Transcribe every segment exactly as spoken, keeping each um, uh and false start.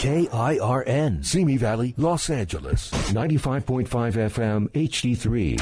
K I R N, Simi Valley, Los Angeles, ninety-five point five F M H D three.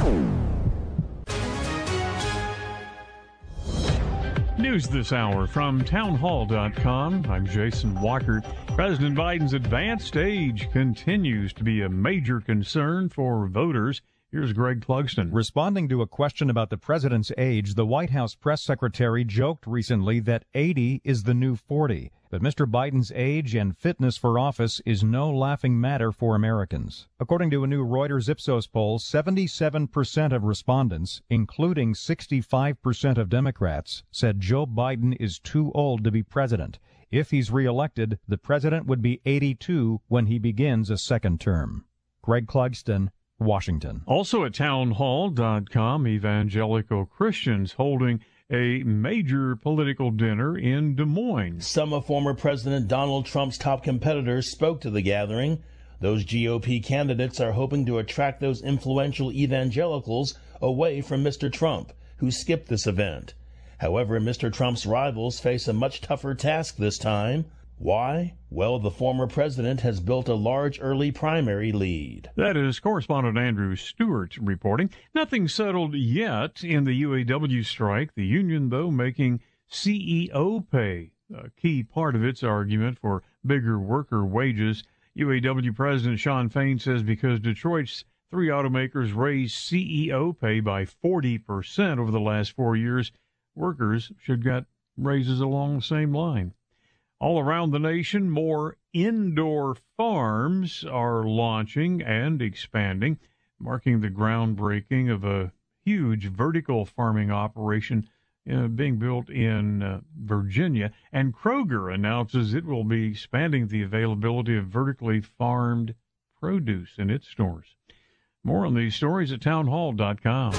News this hour from townhall dot com. I'm Jason Walker. President Biden's advanced age continues to be a major concern for voters. Here's Greg Clugston. Responding to a question about the president's age, the White House press secretary joked recently that eighty is the new forty. But Mister Biden's age and fitness for office is no laughing matter for Americans. According to a new Reuters Ipsos poll, seventy-seven percent of respondents, including sixty-five percent of Democrats, said Joe Biden is too old to be president. If he's reelected, the president would be eighty-two when he begins a second term. Greg Clugston, Washington. Also at townhall dot com, evangelical Christians holding a major political dinner in Des Moines. Some of former President Donald Trump's top competitors spoke to the gathering. Those G O P candidates are hoping to attract those influential evangelicals away from Mister Trump, who skipped this event. However, Mister Trump's rivals face a much tougher task this time. Why? Well, the former president has built a large early primary lead. That is correspondent Andrew Stewart reporting. Nothing settled yet in the U A W strike. The union, though, making C E O pay a key part of its argument for bigger worker wages. U A W President Shawn Fain says because Detroit's three automakers raised C E O pay by forty percent over the last four years, workers should get raises along the same line. All around the nation, more indoor farms are launching and expanding, marking the groundbreaking of a huge vertical farming operation uh, being built in uh, Virginia. And Kroger announces it will be expanding the availability of vertically farmed produce in its stores. More on these stories at townhall dot com.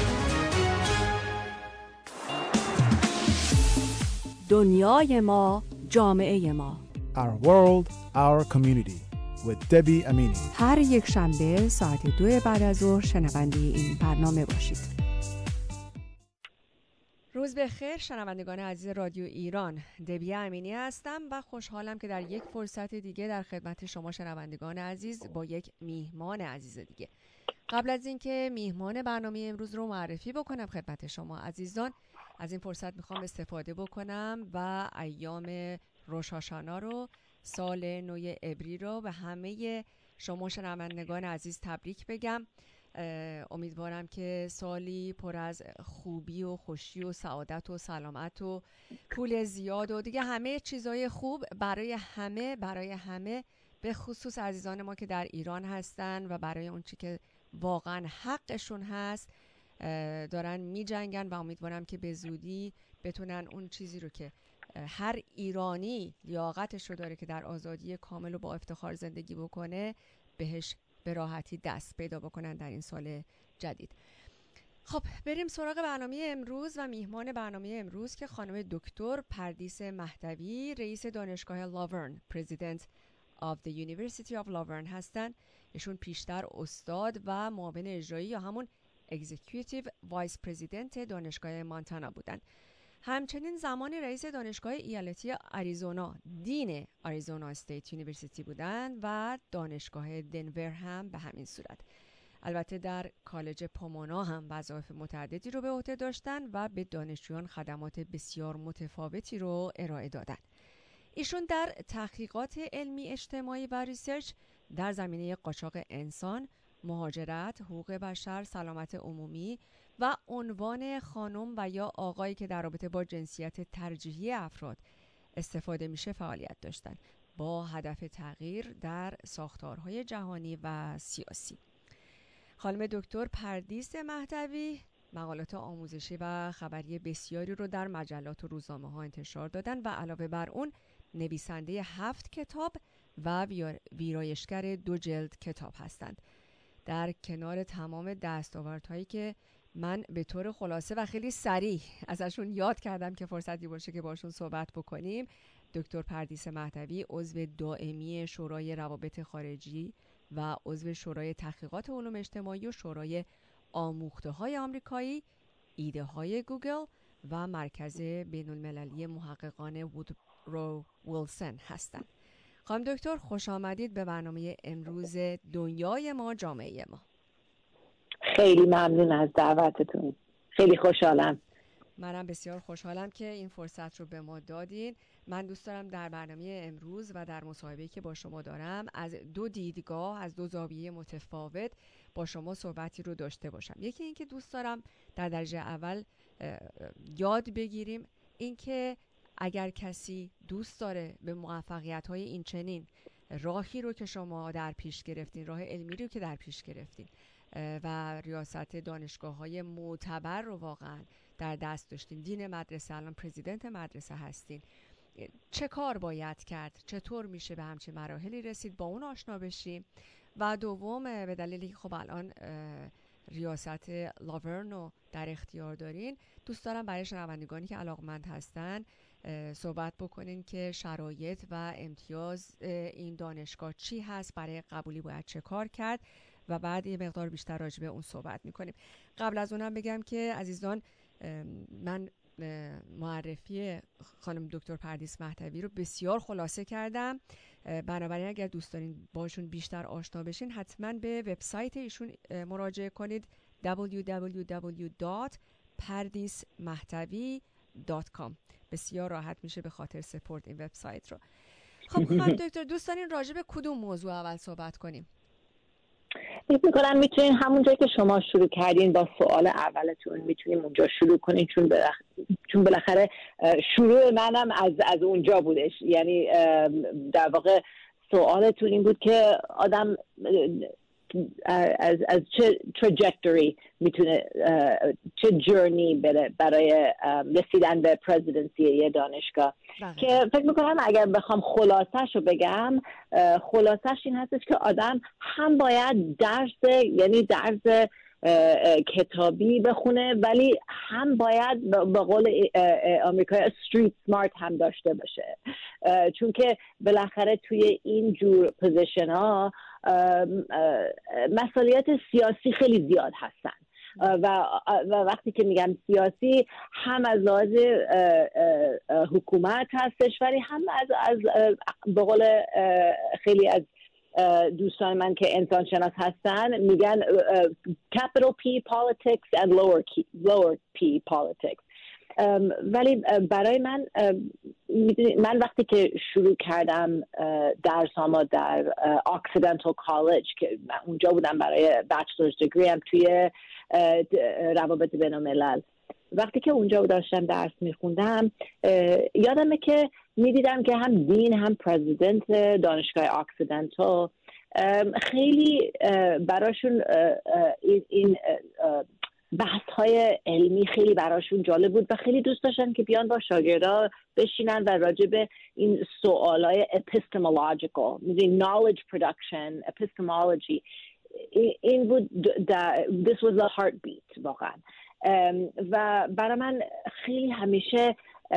دنیای ما جامعه ما. Our world, our community. with Debbie Amini. هر یک شنبه ساعت دو بعد از ظهر شنونده این برنامه باشید. روز بخیر شنوندگان عزیز رادیو ایران. دبی امینی هستم و خوشحالم که در یک فرصت دیگه در خدمت شما شنوندگان عزیز با یک میهمان عزیز دیگه. قبل از اینکه میهمان برنامه امروز رو معرفی بکنم خدمت شما عزیزان، از این فرصت میخوام استفاده بکنم و ایام روش هاشانا رو، سال نو عبری رو به همه شما شنوندگان عزیز تبریک بگم. امیدوارم که سالی پر از خوبی و خوشی و سعادت و سلامت و پول زیاد و دیگه همه چیزای خوب برای همه برای همه به خصوص عزیزان ما که در ایران هستن و برای اون چی که واقعا حقشون هست دارن می جنگن و امیدوارم که به زودی بتونن اون چیزی رو که هر ایرانی لیاقتش رو داره که در آزادی کامل و با افتخار زندگی بکنه بهش به راحتی دست پیدا بکنن در این سال جدید. خب بریم سراغ برنامه امروز و میهمان برنامه امروز که خانم دکتر پردیس مهدوی، رئیس دانشگاه لاورن، پرزیدنت of the University of Laverne هستن. ایشون پیشتر استاد و معاون اجرایی یا همون اگزیکیوتیو وایس پرزیدنت دانشگاه مانتانا بودن. همچنین زمان رئیس دانشگاه ایالتی آریزونا، دین آریزونا استیت یونیورسیتی بودند و دانشگاه دنور هم به همین صورت. البته در کالج پومونا هم وظایف متعددی رو به عهده داشتن و به دانشجویان خدمات بسیار متفاوتی رو ارائه دادن. ایشون در تحقیقات علمی اجتماعی و ریسرچ در زمینه قاچاق انسان، مهاجرت، حقوق بشر، سلامت عمومی و عنوان خانم و یا آقایی که در رابطه با جنسیت ترجیحی افراد استفاده میشه فعالیت داشتن با هدف تغییر در ساختارهای جهانی و سیاسی. خانم دکتر پردیس مهدوی مقالات آموزشی و خبری بسیاری رو در مجلات و روزنامه ها انتشار دادن و علاوه بر اون نویسنده هفت کتاب و ویرایشگر دو جلد کتاب هستند. در کنار تمام دستاوردهایی که من به طور خلاصه و خیلی سریع ازشون یاد کردم که فرصتی باشه که باشون صحبت بکنیم، دکتر پردیس مهدوی عضو دائمی شورای روابط خارجی و عضو شورای تحقیقات علوم اجتماعی و شورای آموخته‌های آمریکایی، ایده های گوگل و مرکز بین المللی محققان وودرو ویلسون هستند. خانم دکتر خوش آمدید به برنامه امروز دنیای ما جامعه ما. خیلی ممنون از دعوتتون، خیلی خوشحالم. منم بسیار خوشحالم که این فرصت رو به ما دادین. من دوست دارم در برنامه امروز و در مصاحبه‌ای که با شما دارم از دو دیدگاه، از دو زاویه متفاوت با شما صحبتی رو داشته باشم. یکی این که دوست دارم در درجه اول یاد بگیریم این که اگر کسی دوست داره به موفقیت‌های این چنین راهی رو که شما در پیش گرفتین، راه علمی رو که در پیش گرفتین و ریاست دانشگاه‌های معتبر رو واقعا در دست داشتین، دین مدرسه، الان پرزیدنت مدرسه هستین، چه کار باید کرد؟ چطور میشه به همچین مراحلی رسید؟ با اون آشنا بشیم. و دوم، به دلیلی که خب الان ریاست لاورنو در اختیار دارین، دوست دارم برای شنوندگانی که علاقمند هستن صحبت بکنین که شرایط و امتیاز این دانشگاه چی هست، برای قبولی باید چه کار کرد و بعد یه مقدار بیشتر راجع به اون صحبت میکنیم. قبل از اونم بگم که عزیزان، من معرفی خانم دکتر پردیس مهدوی رو بسیار خلاصه کردم، بنابراین اگر دوست دارین باشون بیشتر آشنا بشین حتما به وبسایت ایشون مراجعه کنید دبلیو دبلیو دبلیو دات پردیس مهدوی دات کام. بسیار راحت میشه به خاطر سپورت این وبسایت رو. خب خانم دکتر، دوست دارین راجع به کدوم موضوع اول صحبت کنیم؟ فکر می‌کنم میتونین همون جایی که شما شروع کردین با سوال اولتون میتونیم اونجا شروع کنین، چون بلخ... چون بالاخره شروع منم از از اونجا بودش. یعنی در واقع سوالتون این بود که آدم از از چه تراجکتوری میتونه، چه جرنی بره برای رسیدن به پرزیدنسی یه دانشگاه. بله. که فکر میکنم اگر بخوام خلاصش رو بگم، خلاصش این هستش که آدم هم باید درس، یعنی درس کتابی بخونه، ولی هم باید به قول آمریکایی استریت سمارت هم داشته باشه، چون که بالاخره توی این جور پوزیشن ها مسئولیت سیاسی خیلی زیاد هستن و و وقتی که میگم سیاسی، هم از لحاظ حکومت هستش، ولی هم از از به قول خیلی از دوستان من که انسان شناس هستن میگن capital P politics and lower lower P politics. ولی برای من من وقتی که شروع کردم درسامو در Occidental College که من اونجا بودم برای bachelor's degree هم توی روابط بین الملل، وقتی که اونجا داشتم درس میخوندم یادمه که میدیدم که هم دین هم پرزیدنت دانشگاه اکسیدنتال خیلی براشون این بحث های علمی خیلی براشون جالب بود و خیلی دوست داشتن که بیان با شاگردا بشینن و راجع به این سوالای epistemological، میدونی knowledge production، epistemology، این بود this was the heartbeat واقعا. و برای من خیلی همیشه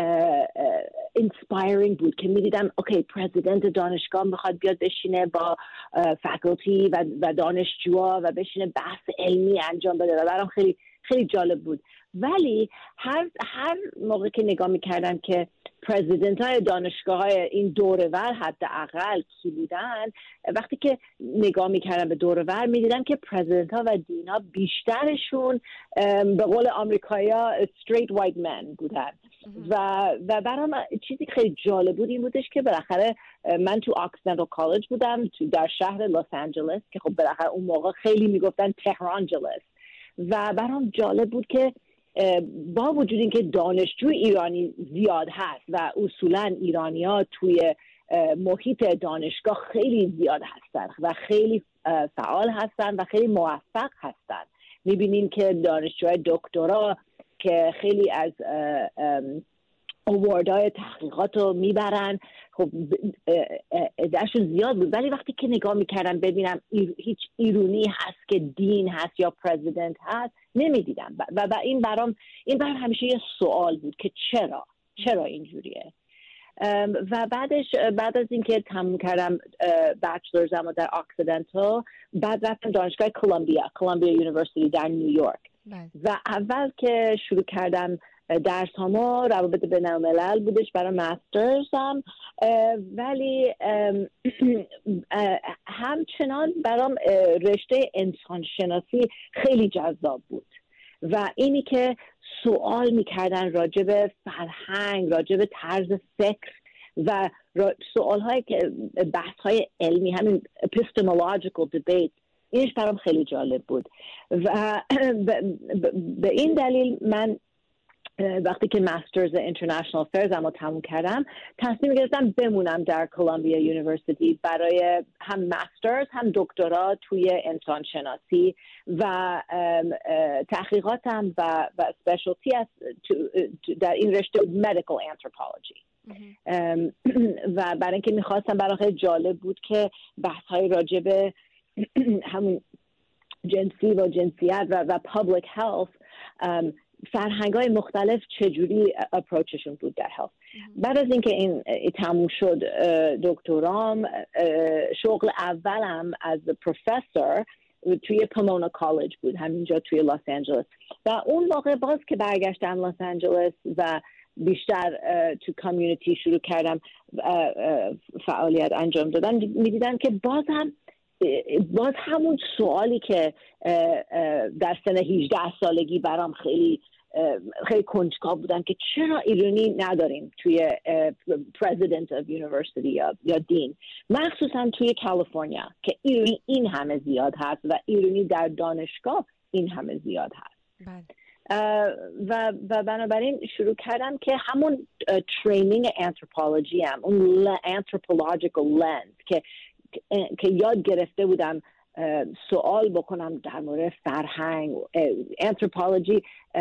inspiring بود که میدیدم اوکی پرزیدنت دانشگاه میخواد بیاد بشینه با فاکولتی و, و دانشجوها و بشینه بحث علمی انجام بده و برام خیلی خیلی جالب بود. ولی هر هر موقع که نگاه میکردم که پرزیدنت های دانشگاه های این دورور حداقل کی بودن، وقتی که نگاه میکردم به دورور میدیدم که پرزیدنت ها و دین ها بیشترشون به قول آمریکایا straight white men بودن و و برام چیزی خیلی جالب بود این بودش که بالاخره من تو Occidental College بودم تو در شهر لس آنجلس که خب بالاخره اون موقع خیلی میگفتن تهرانجلس و برام جالب بود که با وجود اینکه دانشجو ایرانی زیاد هست و اصولا ایرانی‌ها توی محیط دانشگاه خیلی زیاد هستن و خیلی فعال هستن و خیلی موفق هستن، میبینیم که دانشجوهای دکترا که خیلی از اواردهای تحقیقات رو میبرن، خب درشون زیاد بود. ولی وقتی که نگاه میکردم ببینم هیچ ایرانی هست که دین هست یا پرزیدنت هست نمیدیدم و, و این برام این برام همیشه یه سوال بود که چرا چرا اینجوریه. و بعدش بعد از اینکه تموم کردم بچلرزمو در اکسیدنتال، بعد رفتم دانشگاه کلمبیا کلمبیا یونیورسیتی در نیویورک و اول که شروع کردم درس هامو روابط بین الملل بودش برای مسترز هم، ولی همچنان برام رشته انسانشناسی خیلی جذاب بود و اینی که سوال میکردن راجع به فرهنگ، راجع به طرز فکر و سوال های که بحث های علمی، همین epistemological debate، اینش برام خیلی جالب بود و به این دلیل من وقتی که مسترز اینترنشنال افیرز هم رو تموم کردم تصمیم گرفتم بمونم در کلمبیا یونیورسیتی برای هم مسترز هم دکترا توی انسان شناسی و تحقیقاتم و و اسپشیالتی در این رشته مدیکال انتروپولوژی و برای اینکه میخواستم برای خیلی جالب بود که بحث های راجب همون جنسی و جنسیت و و پابلیک هلث فرهنگ های مختلف چجوری اپروچشون بود در هلث. بعد از اینکه این تموم شد دکترام، شغل اولم از پروفسور توی پومونا کالج بود، همینجا توی لس آنجلس و اون واقع باز که برگشتم لس آنجلس و بیشتر تو کامیونیتی شروع کردم فعالیت انجام دادن، میدیدم که باز هم باز همون سوالی که در سن هجده سالگی برام خیلی خیلی کنجکاو بودن که چرا ایرانی نداریم توی president of university یا, یا دین، مخصوصا توی کالیفرنیا که ایرانی این همه زیاد هست و ایرانی در دانشگاه این همه زیاد هست. و و بنابراین شروع کردم که همون ترینینگ انتروپولوژی هم، اون انتروپولوژیکال لنز که که یاد گرفته بودم سوال بکنم در مورد فرهنگ. انتروپولوژی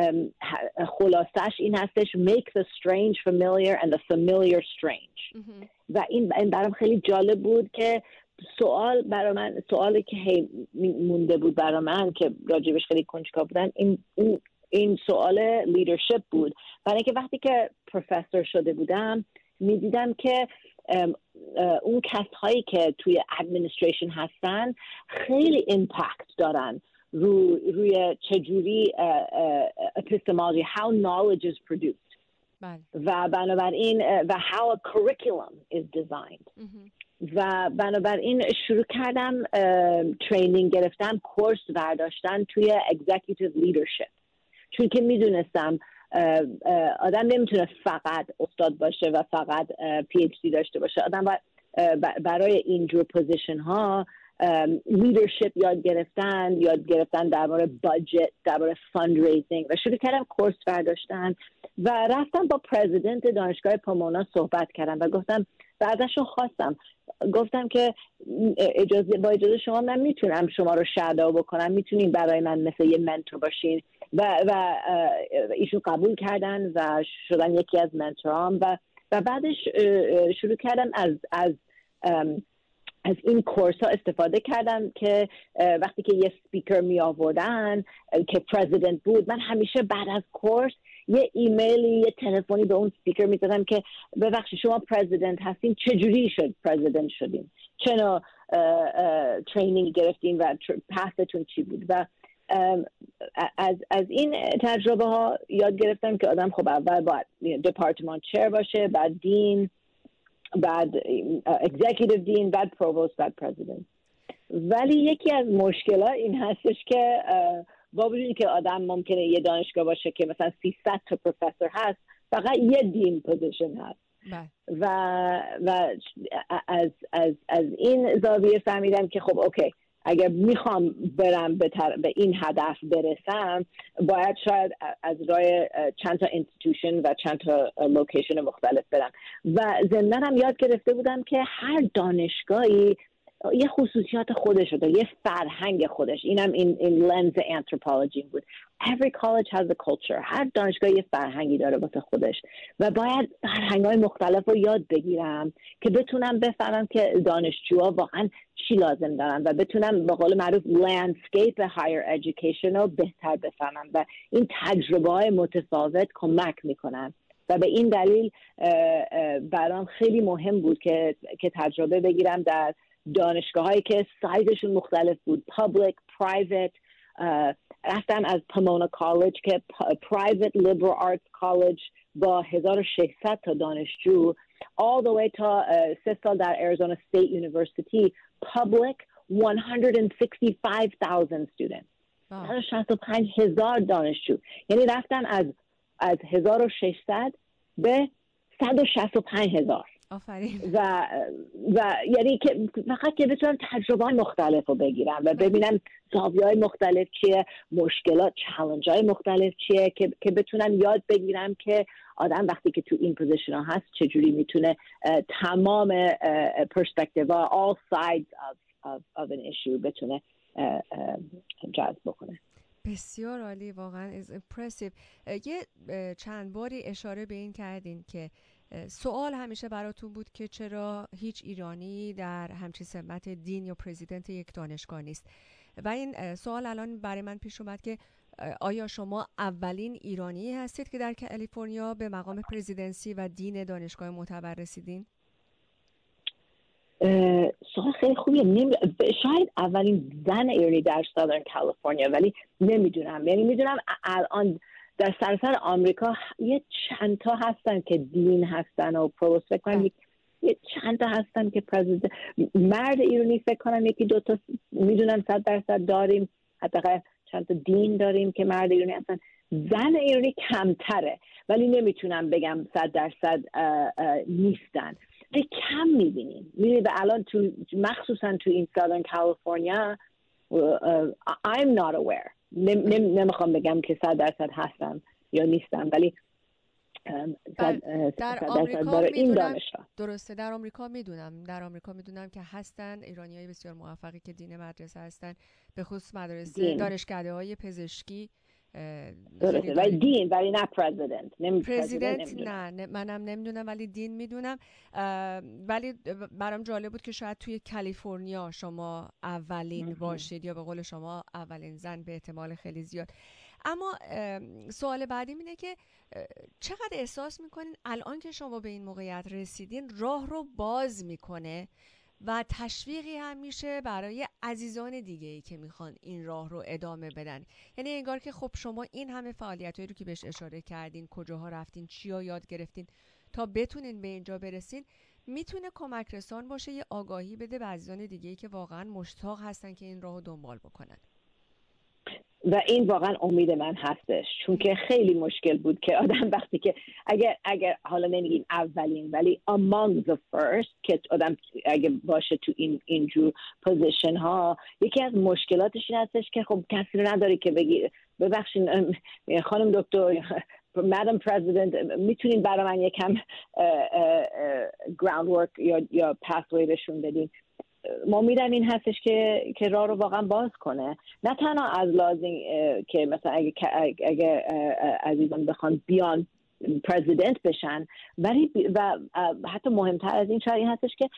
خلاصش این هستش make the strange familiar and the familiar strange و این برام خیلی جالب بود که سوال برای من، سوالی که هی مونده بود برای من که راجبش خیلی کنجکاو بودن، این این این سوال لیدرشپ بود، برای اینکه وقتی که پروفسور شده بودم میدیدم که اون کسایی که توی ادمنستریشن هستن خیلی ایمپکت دارن رو روی چجوری epistemology, how knowledge is produced و بنابراین و how a curriculum is designed و بنابراین شروع کردم ترینینگ گرفتم، کورس برداشتن توی executive leadership، چون که میدونستم آدم نمیتونه فقط استاد باشه و فقط پی اچ دی داشته باشه. آدم برای اینجور پوزیشن ها لیدرشپ یاد گرفتن، یاد گرفتن درباره باجت، درباره فاندریزینگ و شروع کردم کورس برداشتن و رفتم با پرزیدنت دانشگاه پومونا صحبت کردم و گفتم و ازشون خواستم گفتم که اجازه با اجازه شما من میتونم شما رو شادو بکنم، میتونین برای من مثل یه منتور باشین و و ایشون قبول کردن و شدن یکی از منتورام و و بعدش شروع کردم از از از این کورس ها استفاده کردم که وقتی که یه سپیکر می آوردن که پرزیدنت بود، من همیشه بعد از کورس یه ایمیلی، یه تلفنی به اون سپیکر می دادم که ببخشید شما پرزیدنت هستین، چجوری شد پرزیدنت شدین، چه نوع ترینینگ گرفتین و پستون چی بود و از از این تجربه ها یاد گرفتم که آدم خب اول باید دپارتمان چیر باشه، بعد دین، بعد اگزیکیتیو دین، بعد پرووست، بعد پرزیدنت. ولی یکی از مشکلات این هستش که با وجودی که آدم ممکنه یه دانشگاه باشه که مثلا سیصد تا پروفسور هست، فقط یه دین پوزیشن هست و و از از از این زاویه فهمیدم که خب اوکی، اگر میخوام برم به, تر... به این هدف برسم، باید شاید از راه چند تا اینستیتوشن و چند تا لوکیشن مختلف برم و ضمناً هم یاد گرفته بودم که هر دانشگاهی یه خصوصیات خودش داره، یه فرهنگ خودش. اینم این این لنز انتروپولوژی بود. Every college has a culture. هر دانشگاه یه فرهنگی داره واسه خودش و باید فرهنگ‌های مختلف رو یاد بگیرم که بتونم بفهمم که دانشجوها واقعا چی لازم دارن و بتونم به قول معروف لندسکیپ هایر ادویکیشن رو بهتر بفهمم و این تجربه‌های متفاوت کمک میکنن و به این دلیل برام خیلی مهم بود که که تجربه بگیرم در دانشگاه هایی که سایزشون مختلف بود، public, private رفتم از پامونا کالج که پرایوت لیبرال آرتس کالج با هزار و ششصد تا دانشجو all the way تا سه سال در اریزونا استیت یونیورسیتی public one hundred sixty-five thousand students صد و شصت و پنج هزار دانشجو. یعنی رفتم از از هزار و ششصد به صد و شصت و پنج هزار. آفرین. و و یعنی که فقط که بتونم تجربه مختلف رو بگیرم و ببینم زاویه‌های مختلف چیه، مشکلات چالنج‌های مختلف چیه، که که بتونم یاد بگیرم که آدم وقتی که تو این پوزیشن ها هست چجوری میتونه تمام پرسپکتیوها all sides of of of an issue بتونه جذب بکنه. بسیار عالی، واقعا is impressive. یه چند باری اشاره به این کردین که سوال همیشه براتون بود که چرا هیچ ایرانی در همچین سمت دین یا پرزیدنت یک دانشگاه نیست و این سوال الان برای من پیش اومد که آیا شما اولین ایرانی هستید که در کالیفرنیا به مقام پرزیدنسی و دین دانشگاه معتبر رسیدین؟ سوال خیلی خوبیه. نمی... شاید اولین زن ایرانی در سادرن کالیفرنیا، ولی نمیدونم. یعنی میدونم الان در سراسر آمریکا یه چند تا هستن که دین هستن و پروست فکر کنم یه چند تا هستن که پرزیدنت مرد ایرانی فکر کنم یکی دو تا میدونم صد درصد داریم، حداقل چند تا دین داریم که مرد ایرانی هستن. زن ایرانی کمتره ولی نمیتونم بگم صد درصد نیستن، ولی کم میبینیم. میبینید الان تو مخصوصا تو این سادرن کالیفرنیا I'm not aware. نمیخوام بگم که صد درصد هستم یا نیستم، ولی در آمریکا میدونم، درسته، در آمریکا میدونم در آمریکا میدونم که هستن ایرانیای بسیار موفقی که دین مدرسه هستن، به خصوص مدرسه دانشکده های پزشکی. درسته، ولی دین، ولی نه پرزیدنت. پرزیدنت نه, نه منم نمیدونم ولی دین میدونم. ولی برام جالب بود که شاید توی کالیفرنیا شما اولین باشید یا به قول شما اولین زن، به احتمال خیلی زیاد. اما سوال بعدیم اینه که چقدر احساس میکنین الان که شما به این موقعیت رسیدین راه رو باز میکنه و تشویقی هم میشه برای عزیزان دیگه ای که میخوان این راه رو ادامه بدن؟ یعنی انگار که خب شما این همه فعالیتایی رو که بهش اشاره کردین، کجاها رفتین، چیا یاد گرفتین تا بتونین به اینجا برسین، میتونه کمک رسان باشه، یه آگاهی بده به عزیزان دیگه ای که واقعا مشتاق هستن که این راه رو دنبال بکنن. و این واقعا امید من هستش، چون که خیلی مشکل بود که آدم وقتی که اگر اگر حالا نمیگیم اولین ولی among the first که آدم اگه باشه تو این اینجور پوزیشن ها، یکی از مشکلاتش این هستش که خب کسی رو نداری که بگی ببخشید خانم دکتر مادام پرزیدنت میتونین برای من یکم گراوند ورک یا یا پاسوی بهشون بدین. ما میدم این هستش که که راه رو واقعا باز کنه، نه تنها از لازم که مثلا اگه اگه عزیزان بخوان بیان پرزیدنت بشن، ولی و حتی مهمتر از این شاید این هستش که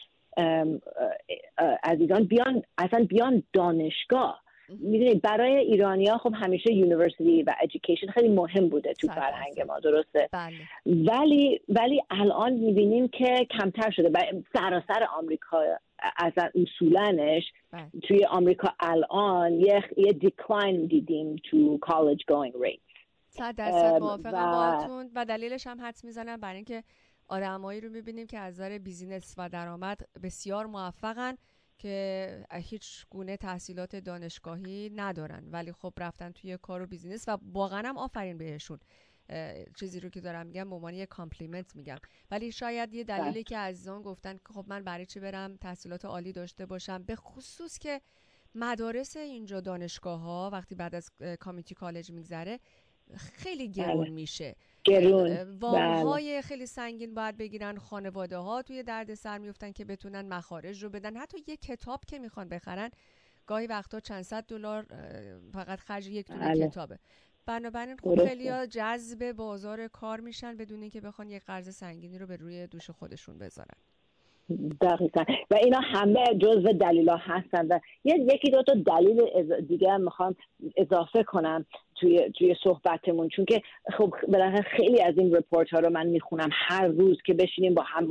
عزیزان بیان اصلا بیان دانشگاه. میدونید برای ایرانی‌ها خب همیشه یونیورسیتی و ادویکیشن خیلی مهم بوده تو فرهنگ ما، درسته؟ بله. ولی ولی الان میبینیم که کمتر شده. سراسر آمریکا اصلا اصولنش توی آمریکا الان یه یه دیکلاین دیدیم تو کالج گوینگ ریت. صد درصد موافقم باهاتون و دلیلش هم حدس میزنم برای اینکه آدمایی رو میبینیم که از نظر بیزینس و درآمد بسیار موفقن که هیچ گونه تحصیلات دانشگاهی ندارن، ولی خب رفتن توی کار و بیزینس و واقعا هم آفرین بهشون. چیزی رو که دارم میگم به عنوان یه کامپلیمنت میگم، ولی شاید یه دلیلی که عزیزان گفتن که خب من برای چی برم تحصیلات عالی داشته باشم، به خصوص که مدارس اینجا دانشگاه ها وقتی بعد از کامیونیتی کالج میگذره خیلی گرون میشه، گرون وام‌های خیلی سنگین باید بگیرن، خانواده ها توی درد سر میفتن که بتونن مخارج رو بدن، حتی یه کتاب که میخوان بخرن گاهی وقتا چند صد دلار فقط خرج یک دونه بله. کتابه. بنابراین خب خیلی‌ها جذب بازار کار میشن بدون اینکه بخوان یک قرض سنگینی رو به روی دوش خودشون بذارن. دقیقاً، و اینا همه جزو دلیلا هستن و یکی دو تا دلیل دیگه هم میخوام اضافه کنم توی توی صحبتمون، چون که خب بالاخره خیلی از این رپورت ها رو من میخونم هر روز که بشینیم با هم با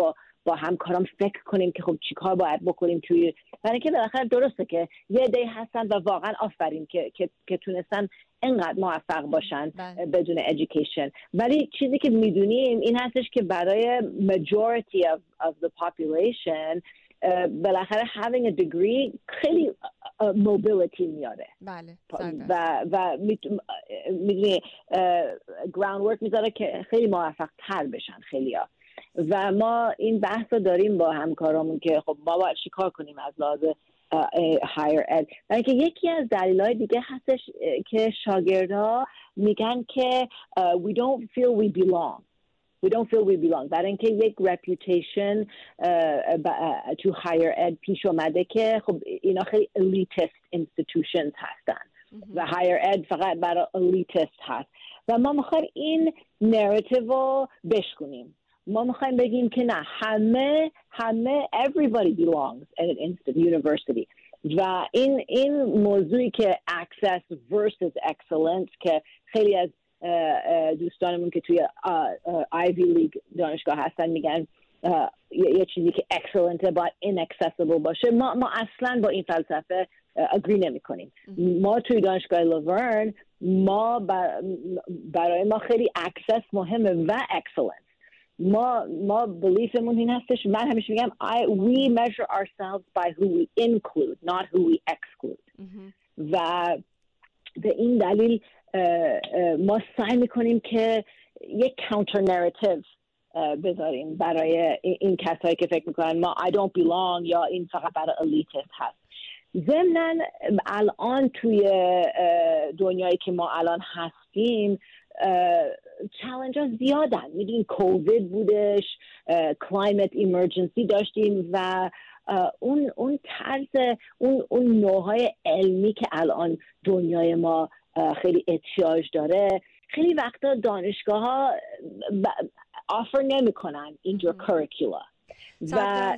با همکارام فکر کنیم که خب چیکار باید بکنیم توی، برای اینکه بالاخره درسته که یه عده‌ای هستن و واقعا آفرین که که, که تونستن انقدر موفق باشن بله. بدون education، ولی چیزی که میدونیم این هستش که برای majority of, of the population بالاخره having a degree خیلی mobility میاره. بله. و و میدونی groundwork میذاره که خیلی موفق تر بشن خیلیا. و ما این بحث رو داریم با همکارامون که خب ما باید چیکار کنیم از لحاظ higher ed. برای که یکی از دلایل دیگه هستش که شاگردها میگن که uh, we don't feel we belong. We don't feel we belong. برای اینکه یک reputation uh, uh, to higher ed پیش اومده که خب اینا خیلی elitist institutions هستن و higher ed فقط برای elitist هست و ما میخوایم این narrative رو بشکنیم. ما میخوایم بگیم که نه، همه همه everybody belongs at an instant university و این این موضوعی که access versus excellence که خیلی از دوستانمون که توی آیوی لیگ دانشگاه هستن میگن یه چیزی که excellent باید inaccessible باشه، ما ما اصلا با این فلسفه اگری نمی کنیم. ما توی دانشگاه لورن ما برای ما خیلی access مهمه و excellence. ما ما بلیفمون این هستش، من همیشه میگم I, we measure ourselves by who we include not who we exclude. و به این دلیل ما سعی میکنیم که یک counter narrative بذاریم برای این کسایی که فکر میکنن ما I don't belong یا این فقط برای elitist هست. ضمناً الان توی دنیایی که ما الان هستیم چالنج ها زیادن، میدونیم کووید بودش، کلایمت ایمرجنسی داشتیم و اون اون طرز اون اون نوعهای علمی که الان دنیای ما خیلی احتیاج داره، خیلی وقتا دانشگاه ها آفر نمی کنن اینجور کاریکولا و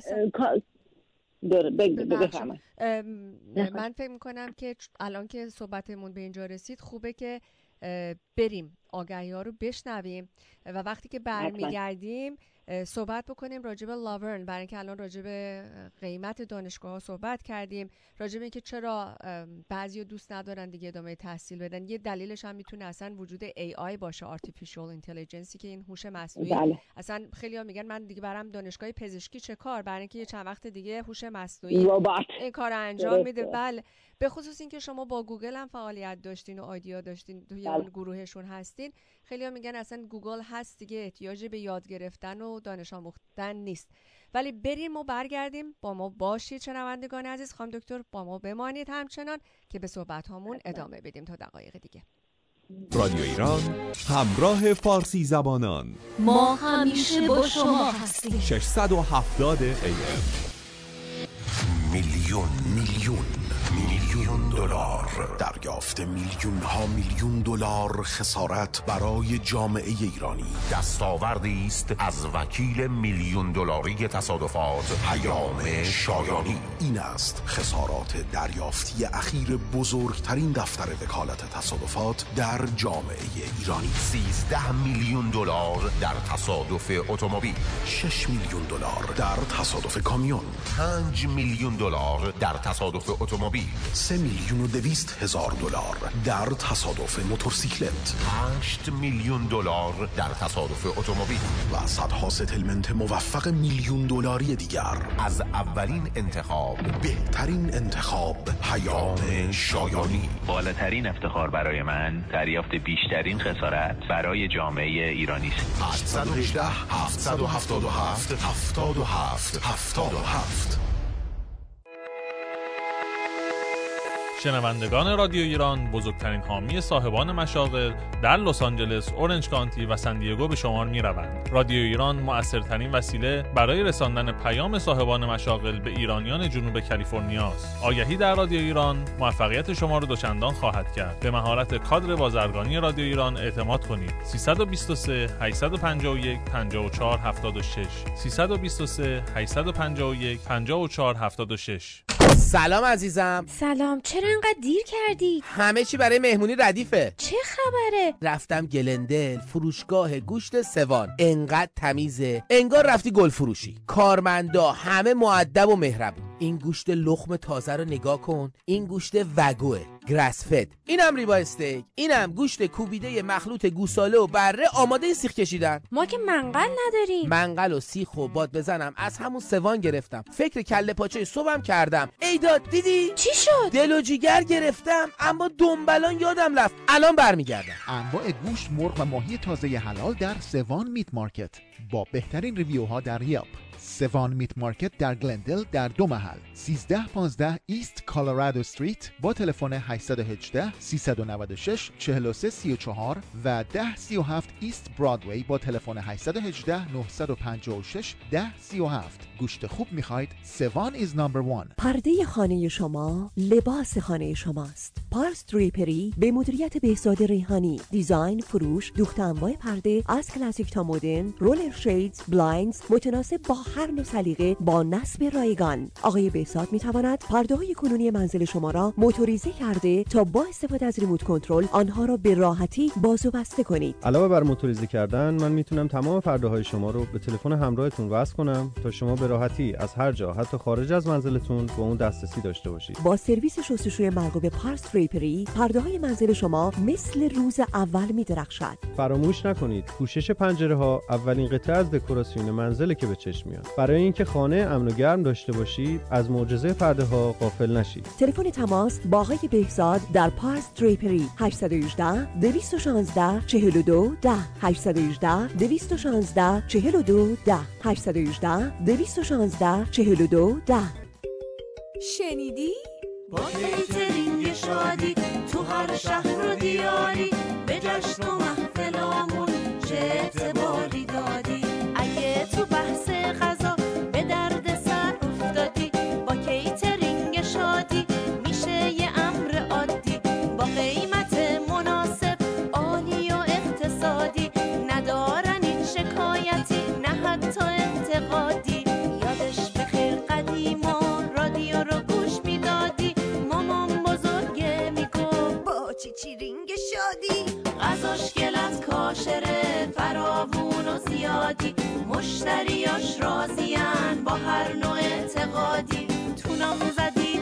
بفرمایید. من فکر میکنم که الان که صحبتمون به اینجا رسید خوبه که بریم آگهی ها رو بشنویم و وقتی که برمیگردیم صحبت بکنیم راجع به لاورن، برای اینکه الان راجع به قیمت دانشگاه ها صحبت کردیم، راجع به اینکه چرا بعضی دوست ندارن دیگه ادامه تحصیل بدن. یه دلیلش هم میتونه اصلا وجود ای آی باشه، artificial intelligence، که این هوش مصنوعی. بله. اصلا خیلی‌ها میگن من دیگه برام دانشگاه پزشکی چه کار، برای اینکه یه چند وقت دیگه هوش مصنوعی روبات این کار انجام میده. بله، به خصوص اینکه شما با گوگل هم فعالیت داشتین و آیدیا داشتین، توی اون گروهشون هستین. خیلی‌ها میگن اصلا گوگل هست دیگه، احتیاجی به یاد گرفتن و دانش آموختن نیست. ولی بریم و برگردیم، با ما باشید شنوندگان عزیز. خانم دکتر با ما بمانید همچنان که به صحبت هامون ادامه بدیم تا دقایق دیگه. رادیو ایران، همراه فارسی زبانان. ما همیشه با شما هستیم. ششصد و هفتاد ای ام. میلیون میلیون میلیون دلار دریافت، میلیون ها میلیون دلار خسارت برای جامعه ایرانی. دستاوردی است از وکیل میلیون دلاری تصادفات پیام شایانی. این است خسارات دریافتی اخیر بزرگترین دفتر وکالت تصادفات در جامعه ایرانی. سیزده میلیون دلار در تصادف اتومبیل، شش میلیون دلار در تصادف کامیون، پنج میلیون دلار در تصادف اتومبیل، سه میلیون و دویست هزار دلار در تصادف موتورسیکلت، هشت میلیون دلار در تصادف اتومبیل و صدها ستلمنت موفق میلیون دلاری دیگر. از اولین انتخاب، بهترین انتخاب، پیام شایانی. بالاترین افتخار برای من دریافت بیشترین خسارت برای جامعه ایرانی است. هشت یک هشت هفت هفت هفت هفت هفت هفت هفت. شنوندگان رادیو ایران، بزرگترین حامی صاحبان مشاغل در لس آنجلس، اورنج کانتی و سن دیگو به شمار می‌روند. رادیو ایران مؤثرترین وسیله برای رساندن پیام صاحبان مشاغل به ایرانیان جنوب کالیفرنیا است. آگهی در رادیو ایران موفقیت شما را دوچندان خواهد کرد. به مهارت کادر بازرگانی رادیو ایران اعتماد کنید. سه دو سه هشت پنج یک پنج چهار هفت شش سه دو سه هشت پنج یک پنج چهار هفت شش. سلام عزیزم. سلام، چرا انقدر دیر کردی؟ همه چی برای مهمونی ردیفه. چه خبره؟ رفتم گلندل، فروشگاه گوشت سوان. انقدر تمیزه انگار رفتی گل فروشی. کارمندا همه مؤدب و مهربون. این گوشت لخم تازه رو نگاه کن. این گوشت وگوه، گراس فد. اینم ریبا استیک. اینم گوشت کوبیده مخلوط گوساله و بره آماده سیخ کشیدن. ما که منقل نداریم. منقل و سیخ و باد بزنم از همون سوان گرفتم. فکر کله پاچه صبحم کردم. ایداد دیدی؟ چی شد؟ دل و جیگر گرفتم اما دنبالان یادم رفت. الان برمیگردم. انواع گوشت، مرغ و ماهی تازه حلال در سوان میت مارکت با بهترین ریویوها در یلپ. سوان میت مارکت در گلندل در دو محل، سیزده پانزده ایست کالورادو استریت با تلفن هشت یک هشت سه نه شش چهار سه سه چهار و ده سی و هفت ایست برادوی با تلفن هشت یک هشت نه پنج شش ده سی و هفت. گوشت خوب میخواید؟ سوان is number one. پرده خانه شما لباس خانه شماست. پارس دریپری به مدیریت بهزاد ریحانی، دیزاین، فروش، دوخت انواع پرده از کلاسیک تا مدرن، رولر شیدز، بلایندز متناسب با هر نوع سلیقه با نصب رایگان. آقای بهزاد میتواند پرده‌های کنونی منزل شما را موتوریزه کرده تا با استفاده از ریموت کنترل آنها را به راحتی باز و بسته کنید. علاوه بر موتوریزه کردن، من میتونم تمام پرده‌های شما رو به تلفن همراهتون وصل کنم تا شما به راحتی از هر جا حتی خارج از منزلتون با اون دسترسی داشته باشید. با سرویس شستشوی مرغوب پارس دریپری پرده‌های منزل شما مثل روز اول می‌درخشد. فراموش نکنید پوشش پنجره‌ها اولین قطعه از دکوراسیون منزل که به چشم میاد. برای اینکه خانه امن و گرم داشته باشید از معجزه پرده‌ها غافل نشید. تلفن تماس با آقای بهزاد در پارس دریپری هشت یک هشت دو یک شش چهار دو ده هشت یک هشت دو یک شش چهار دو ده هشت یک هشت دو یک شش چهار دو ده. شنیدی؟ با کیترینگ شادی تو هر شهر و دیاری به جشن و محفلامون چه اعتباری دادی. اگه تو بحث غذا به درد سر افتادی با کیترینگ شادی میشه یه امر عادی با قیمت مناسب عالی و اقتصادی. ندارن این شکایتی نه حتی انتقادی. یادش بخیر قدیما رادیو رو گوش میدادی. مامان بزرگه میگو با چیچیرینگ شادی غذاش گلت کاشره فراوون و زیادی. مشتریاش راضین با هر نوع اعتقادی. تو نامزدی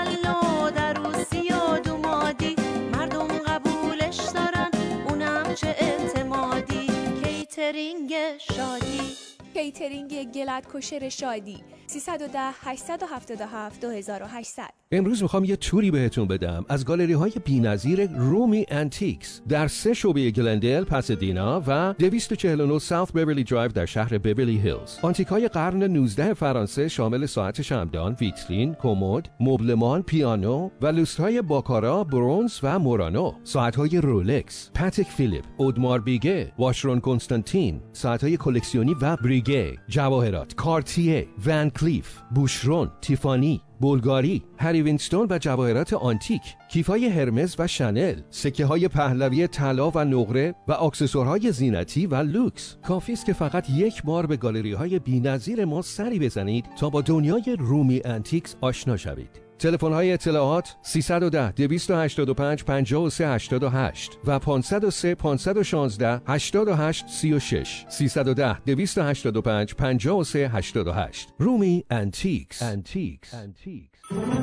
تولد عروسی و دومادی مردم قبولش دارن اونم چه اعتمادی. کیترینگ شادی، کیترینگ گلت کوشر شادی سیصد و ده هشتصد و هفتاد و هفت دو هزار و هشتصد. امروز میخوام یه توری بهتون بدم از گالری های بی‌نظیر رومی انتیکس در سه شعبه گلندل، پاسادینا و دویست و چهل و نه ساوت بیورلی درایو در شهر بیورلی هیلز. آنتیک های قرن نوزدهم فرانسه شامل ساعت شمعدان، ویترین، کمد، مبلمان، پیانو و لوسترهای باکارا، برونز و مورانو. ساعت های رولکس، پاتک فیلیپ، اودمار بیگه، واشرون کنستانتین، ساعت های کلکسیونی و بریگه، جواهرات، کارتیه، ون کلیف، بوشرون، تیفانی، بولگاری، هری وینستون و جواهرات آنتیک، کیفای هرمز و شانل، سکه های پهلوی طلا و نقره و اکسسورهای زینتی و لوکس. کافی است که فقط یک بار به گالری های بی‌نظیر ما سری بزنید تا با دنیای رومی انتیکس آشنا شوید. تلفن های اطلاعات سیصد و ده دویست و هشتاد و پنج پنجاه و سه هشتاد و هشت و پانصد و سه پانصد و شانزده هشتاد و هشت سی و شش. سیصد و ده دویست و هشتاد و پنج پنجاه و سه هشتاد و هشت. رومی انتیکس. انتیکس. انتیکس.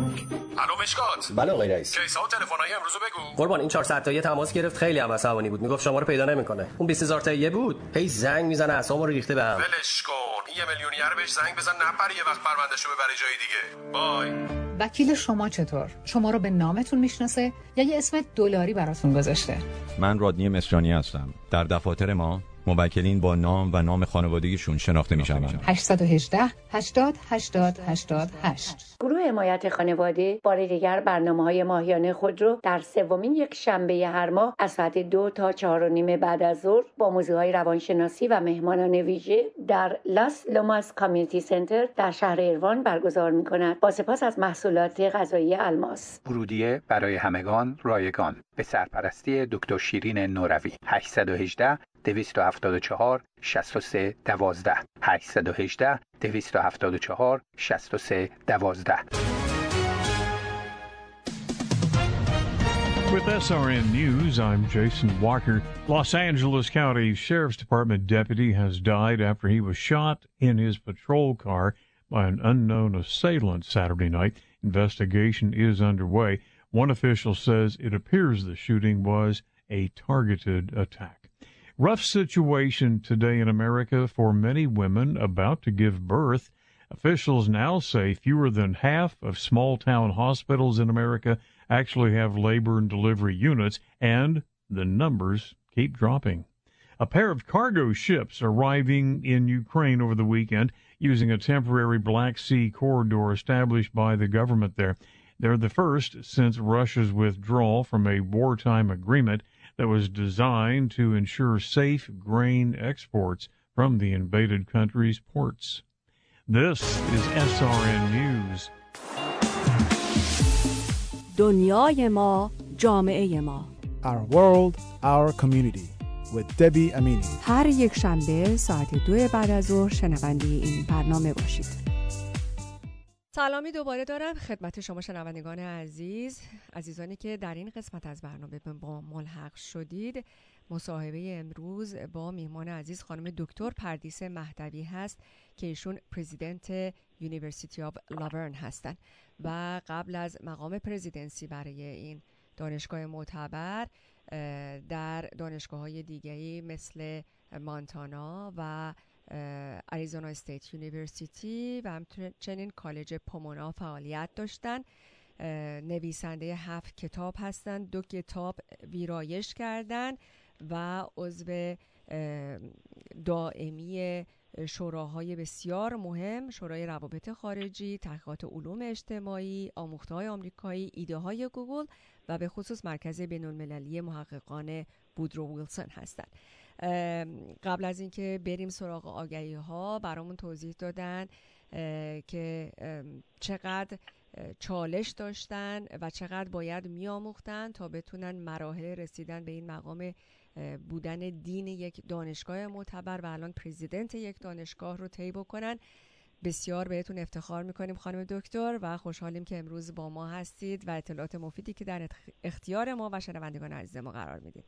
الو مشکات. بله آقای رئیس. کیسا و تلفن‌های امروز بگو. قربان این چهارصد تایی تماس گرفت خیلی هم عصبانی بود. میگفت شما رو پیدا نمیکنه. اون بیست هزار تایی بود. هی زنگ میزنه اعصابم رو ریخته بهم. ولش کن. این یه میلیونیر بهش زنگ بزن نپره یه وقت پروندهشو ببره جای دیگه. بای. وکیل شما چطور؟ شما رو به نامتون میشناسه یا یه اسم دلاری براتون گذاشته؟ من رادنی مصریانی هستم. در دفاتر ما موکلین با نام و نام خانوادگیشون شناخته میشوند. هشت یک هشت هشتاد هشتاد هشتاد هشت. گروه حمایت خانواده بار دیگر برنامه‌های ماهیانه خود رو در سومین یک شنبه هر ماه از ساعت دو تا چهار و نیم بعد از ظهر با موضوعهای روانشناسی و مهمانان ویژه در لاس لوماس کامیونیتی سنتر در شهر ایروان برگزار می‌کند. با سپاس از محصولات غذایی الماس. ورودیه برای همگان رایگان به سرپرستی دکتر شیرین نوروی. هشت یک هشت دویست و هفتاد و چهار شصت و سه دوازده. هشت یک هشت دویست و هفتاد و چهار شصت و سه دوازده. With S R N News, I'm Jason Walker. Los Angeles County Sheriff's Department deputy has died after he was shot in his patrol car by an unknown assailant Saturday night. Investigation is underway. One official says it appears the shooting was a targeted attack. Rough situation today in America for many women about to give birth. Officials now say fewer than half of small-town hospitals in America actually have labor and delivery units, and the numbers keep dropping. A pair of cargo ships arriving in Ukraine over the weekend using a temporary Black Sea corridor established by the government there. They're the first since Russia's withdrawal from a wartime agreement that was designed to ensure safe grain exports from the invaded country's ports. This is S R N News. دنیای ما، جامعه ما. Our world, our community. With Debbie Amini. هر یک شنبه ساعت دو بعد از ظهر شنونده این برنامه باشید. سلامی دوباره دارم خدمت شما شنوندگان عزیز، عزیزانی که در این قسمت از برنامه با ملحق شدید. مصاحبه امروز با میهمان عزیز خانم دکتر پردیس مهدوی هست که ایشون پرزیدنت یونیورسیتی آف لاورن هستن و قبل از مقام پرزیدنسی برای این دانشگاه معتبر در دانشگاه‌های دیگه‌ای مثل مانتانا و اریزونا استیت یونیورسیتی و همچنین کالج پومونا فعالیت داشتن. نویسنده هفت کتاب هستند، دو کتاب ویرایش کردن و عضو دائمی شوراهای بسیار مهم، شورای روابط خارجی، تحقیقات علوم اجتماعی، آموخته‌های آمریکایی، ایده‌های گوگل و به خصوص مرکز بین‌المللی محققان وودرو ویلسون هستند. قبل از اینکه بریم سراغ آگهی ها برامون توضیح دادن که چقدر چالش داشتن و چقدر باید میآموختن تا بتونن مراحل رسیدن به این مقام بودن دین یک دانشگاه معتبر و الان پرزیدنت یک دانشگاه رو طی بکنن. بسیار بهتون افتخار میکنیم خانم دکتر و خوشحالیم که امروز با ما هستید و اطلاعات مفیدی که در اختیار ما و شنوندگان عزیز ما قرار میدید.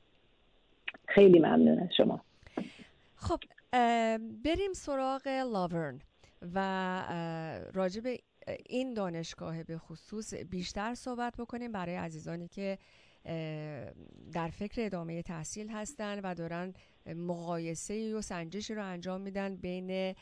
خیلی ممنون از شما. خب بریم سراغ لاورن و راجع به این دانشگاه به خصوص بیشتر صحبت بکنیم برای عزیزانی که در فکر ادامه تحصیل هستن و دارن مقایسه و سنجشی رو انجام میدن بین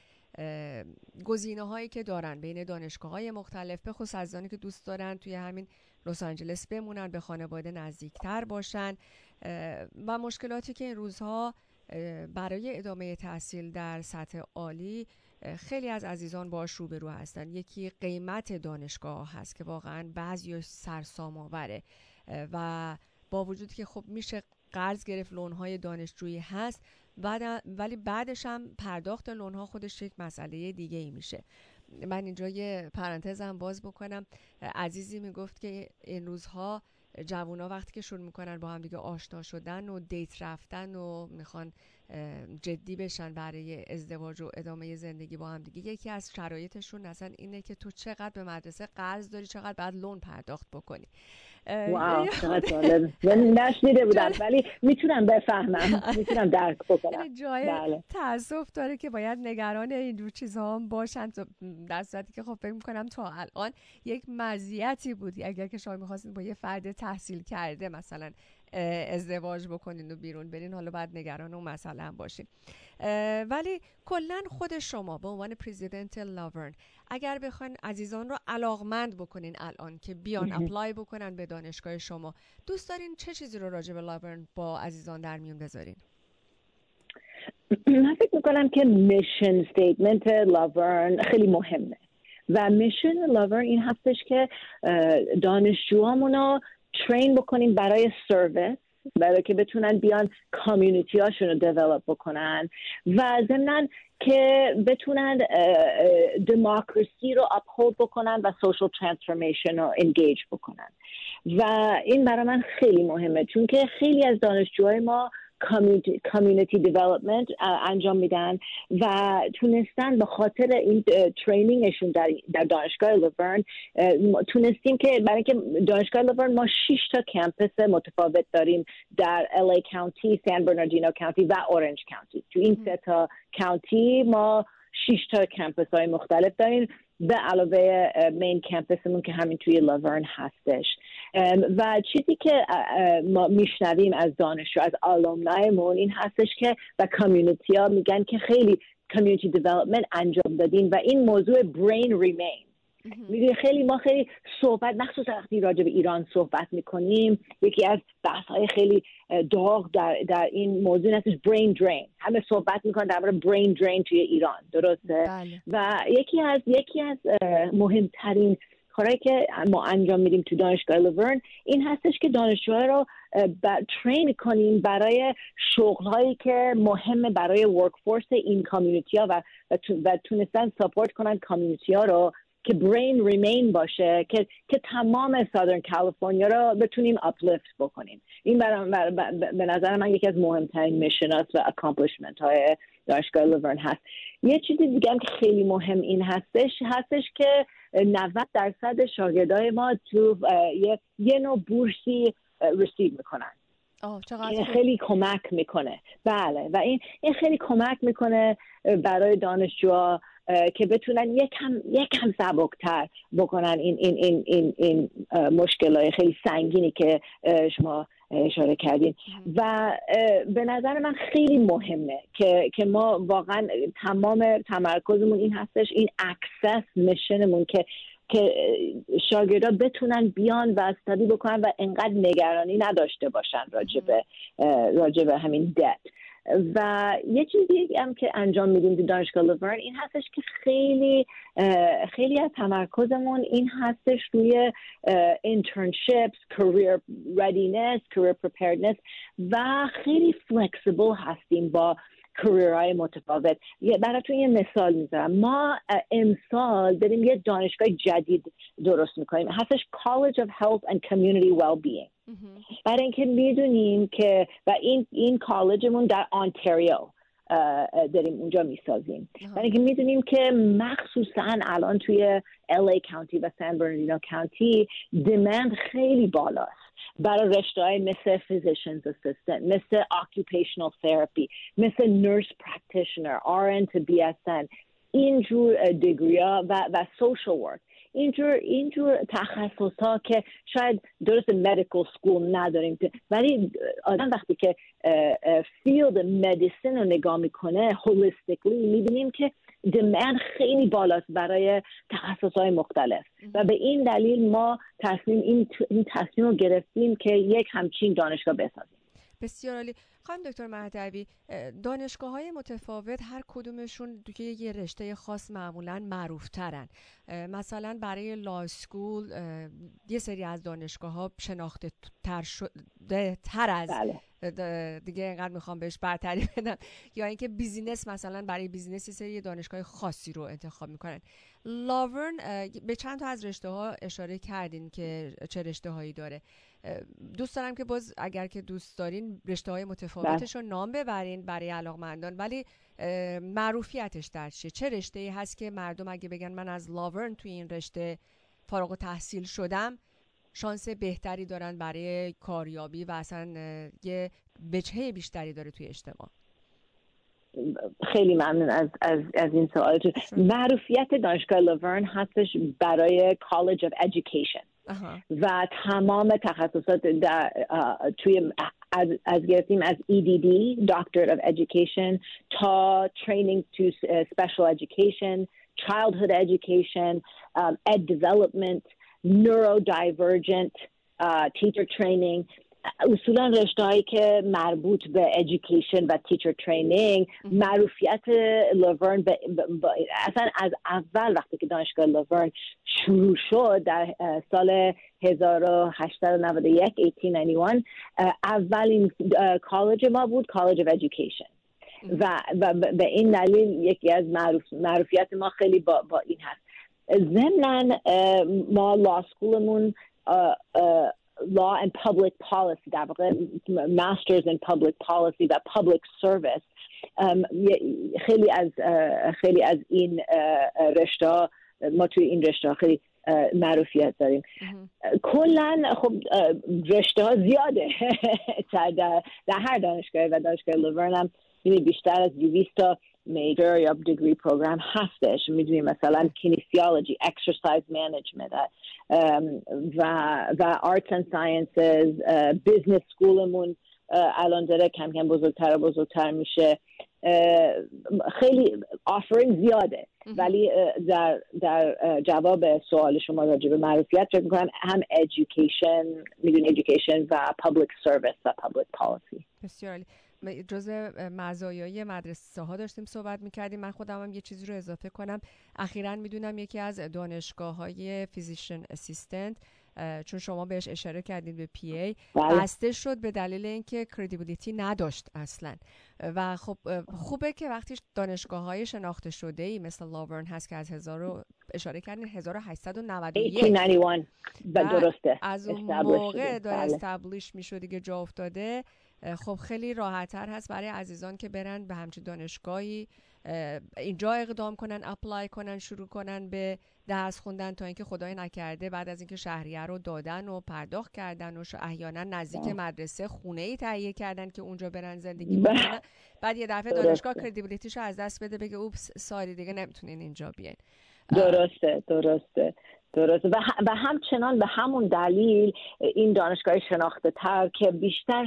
گزینه هایی که دارن بین دانشگاه های مختلف، به خصوص عزیزانی که دوست دارن توی همین لس آنجلس بمونن، به خانواده نزدیکتر باشن و مشکلاتی که این روزها برای ادامه تحصیل در سطح عالی خیلی از عزیزان باش روبرو هستن. یکی قیمت دانشگاه هست که واقعا بعضیش سرسام آوره و با وجود که خب میشه قرض گرفت، لون‌های دانشجویی هست، بعد ولی بعدش هم پرداخت لون‌ها خودش یک مسئله دیگه ای میشه. من اینجا یه پرانتزم باز بکنم. عزیزی میگفت که این روزها جوونا وقتی که شروع میکنن با هم دیگه آشنا شدن و دیت رفتن و میخوان جدی بشن برای ازدواج و ادامه زندگی با هم دیگه، یکی از شرایطشون اصلا اینه که تو چقدر به مدرسه قرض داری، چقدر بعد لون پرداخت بکنی. واو چقدر جالب. من نشنیده بودم ولی میتونم بفهمم، میتونم درک بکنم. جای بله. تأسف داره که باید نگران اینجور چیزها هم باشن، در صورتی که خب فکر میکنم تا الان یک مزیتی بود اگر که شما میخواستین با یه فرد تحصیل کرده مثلا ازدواج بکنین و بیرون برین، حالا باید نگران اون مسئله هم باشین. ولی کلا خود شما به عنوان پرزیدنت لاورن اگر بخواین عزیزان رو علاقمند بکنین الان که بیان اپلای بکنن به دانشگاه شما، دوست دارین چه چیزی رو راجع به لاورن با عزیزان در میون بذارین؟ من فکر میکنم که میشن استیتمنت لاورن خیلی مهمه و میشن لاورن این هستش که دانشجوامونو ترین بکنیم برای سرویس، برای که بتونن بیان کامیونیتی هاشون رو دیولپ بکنن و ضمناً که بتونن دموکراسی رو اپهولد بکنن و سوشال ترانسفورمیشن رو انگیج بکنن و این برای من خیلی مهمه چون که خیلی از دانشجوهای ما کامیونیتی دیولپمنت انجام میدن و تونستن به خاطر این ترینینگشون در در دانشگاه لورن تونستیم که برای اینکه دانشگاه لورن ما شش تا کمپس متفاوت داریم در ال ای کانتی، سان برناردینو کانتی و اورنج کانتی. تو این سه تا کانتی ما شش تا کمپس های مختلف داریم به علاوه مین کمپسمون که همین توی لورن هستش. و چیزی که ما میشنویم از دانشجو از آلومنایمون این هستش که و کامیونیتی ها میگن که خیلی کامیونیتی دیولپمنت انجام دادین و این موضوع برین ریمین میدونی خیلی ما خیلی صحبت مخصوصا وقتی راجع به ایران صحبت میکنیم یکی از بحث های خیلی داغ در در این موضوع هستش برین درین. همه صحبت میکنن درباره برین درین توی ایران، درسته؟ بله. و یکی از یکی از مهمترین کارهایی که ما انجام میدیم تو دانشگاه لورن این هستش که دانشجوها رو ترین کنیم برای شغل‌هایی که مهمه برای ورک فورس این کامیونیتی‌ها و و تونستن ساپورت کنن کامیونیتی‌ها رو که برین ریمین باشه که که تمام سادرن کالیفرنیا رو بتونیم اپلیفت بکنیم. این برای به نظر من یکی از مهمترین میشن‌هاست و اکامپلیشمنت های دانشگاه لورن هست. یه چیزی دیگه هم که خیلی مهم این هستش هستش که نود درصد شاگردای ما تو یه, یه نوع بورسی ریسیو میکنن. آه چقدر این خیلی کمک میکنه. بله و این این خیلی کمک میکنه برای دانشجوها که بتونن یکم یکم سبکتر بکنن این این این این این مشکلات خیلی سنگینی که شما اشاره کردین. و به نظر من خیلی مهمه که که ما واقعا تمام تمرکزمون این هستش این اکسس میشنمون که که شاگردا بتونن بیان و استادی بکنن و انقدر نگرانی نداشته باشن راجبه راجبه همین دت. و یه چیزی هم که انجام میدیم تو دانشگاه لورن این هستش که خیلی خیلی از تمرکزمون این هستش روی internships, career readiness, career preparedness و خیلی flexible هستیم با کریرهای متفاوت. براتون یه مثال میذارم. ما امسال داریم یه دانشگاه جدید درست میکنیم هستش College of Health and Community Wellbeing. برای اینکه میدونیم که و این این کالجمون در آنتاریو داریم اونجا میسازیم. برای اینکه میدونیم که مخصوصا الان توی ال ای کانتی و سان برناردینو کانتی دمند خیلی بالاست برای رشته‌های مثل physician's assistant، مثل occupational therapy، مثل nurse practitioner، آر ان تا بی اس ان، اینجور دیگری‌ها و و social work. اینجور اینجور تخصص‌ها که شاید درست medical school نداریم ولی آدم وقتی که field medicine رو نگاه میکنه holistically میبینیم که demand خیلی بالاست برای تخصص‌های مختلف و به این دلیل ما تصمیم این, این تصمیم رو گرفتیم که یک همچین دانشگاه بسازیم. بسیار عالی. خانم دکتر مهدوی، دانشگاه‌های متفاوت هر کدومشون توی یه رشته خاص معمولاً معروف‌ترن. مثلا برای لا اسکول یه سری از دانشگاه‌ها شناخته تر شده تر از بله. دیگه اینقدر میخوام بهش برتری بدم، یا اینکه بیزینس مثلا برای بیزینس یه سری دانشگاه خاصی رو انتخاب میکنن. لاورن به چند تا از رشته ها اشاره کردین که چه رشته هایی داره. دوست دارم که باز اگر که دوست دارین رشته های متفاوتش رو نام ببرین برای علاقمندان، ولی معروفیتش در چیه؟ چه رشته ای هست که مردم اگه بگن من از لاورن توی این رشته فارغ التحصیل شدم شانس بهتری دارن برای کاریابی و اصلا یه وجهه بیشتری داره توی اجتماع؟ خیلی ممنون از از از این سوالتون. معروفیت دانشگاه لورن هستش برای College of Education و تمام تخصصات در توی از از گرفتیم از ای دی دی Doctorate of Education تا Training to Special Education, Childhood Education, um, Ed Development, Neurodivergent, uh, Teacher Training. اصولا رشته‌هایی که مربوط به education و teacher training معروفیت لورن ب... ب... اصلا از اول وقتی که دانشگاه لورن شروع شد در سال هزار و هشتصد و نود و یک هزار و هشتصد و نود و یک اولین کالج ما بود College of Education و, و به این دلیل یکی از معروف... معروفیت ما خیلی با, با این هست. ضمناً ما لا اسکولمون law and public policy در واقع masters in public policy و public service. خیلی از خیلی از این رشته ما توی این رشته خیلی معروفیت داریم. کلا خب رشته ها زیاده در, در هر دانشگاه و دانشگاه لورن هم بیشتر از دویست تا میجر یا دیگری پروگرام هستش. میدونیم مثلا kinesiology, exercise management و و arts and sciences, business schoolمون الان داره کم کم بزرگتر و بزرگتر میشه. خیلی آفرینگ زیاده، ولی در در جواب سوال شما راجع به معرفیت فکر می‌کنم هم education، میدونی education و public service و public policy. بسیار عالی. جزء مزایای مدرسه ها داشتیم صحبت میکردیم. من خودم هم یه چیزی رو اضافه کنم. اخیراً میدونم یکی از دانشگاه های فیزیشن اسیستنت، چون شما بهش اشاره کردید به پی ای، بسته شد به دلیل اینکه کردیبیلیتی نداشت اصلا. و خب خوبه که وقتی دانشگاه های شناخته شده ای مثل لاورن هست که از هزار اشاره کردین هزار و هشتصد و نود و یک درسته از اون موقع داره استابلیش میشد دیگه، جا افتاده. خب خیلی راحت‌تر هست برای عزیزان که برن به همچین دانشگاهی اینجا اقدام کنن، اپلای کنن، شروع کنن به درس خوندن، تا اینکه خدای نکرده بعد از اینکه شهریه رو دادن و پرداخت کردن و احیانا نزدیک مدرسه خونه‌ای تهیه کردن که اونجا برن زندگی بکنن، بعد یه دفعه دانشگاه کردیبیلیتیشو از دست بده، بگه اوپس سالی دیگه نمیتونین اینجا بیاین. درسته درسته درست و, و همچنان به همون دلیل این دانشگاه شناخته تر که بیشتر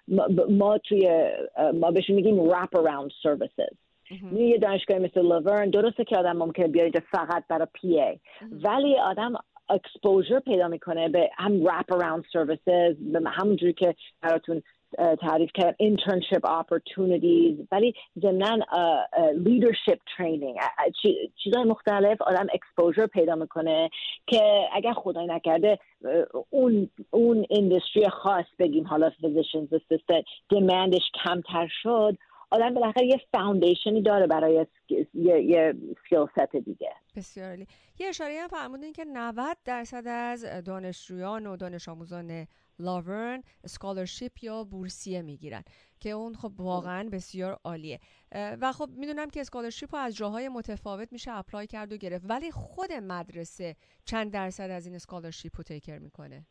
ما توی ما بهش میگیم wrap around services. یه دانشگاه مثل لورن درسته که آدم ممکنه بیاید فقط برای پی ای، ولی آدم exposure پیدا میکنه به هم wrap around services، به همونجوری که براتون تعریف کردم internship opportunities، ولی ضمناً leadership training، چیزای مختلف آدم exposure پیدا میکنه که اگر خدای نکرده اون اون اندستری خاص بگیم حالا physician's assistant demandش کمتر شد، آدم بالاخره یه فاوندیشنی داره برای یه یه سکیل ست دیگه. بسیار عالی. یه اشاره هم فرمودین که نود درصد از دانشجویان و دانش آموزان لاورن اسکالرشیپ یا بورسیه میگیرن که اون خب واقعا بسیار عالیه. و خب میدونم که اسکالرشیپ رو از جاهای متفاوت میشه اپلای کرد و گرفت، ولی خود مدرسه چند درصد از این اسکالرشیپ رو تیکر میکنه؟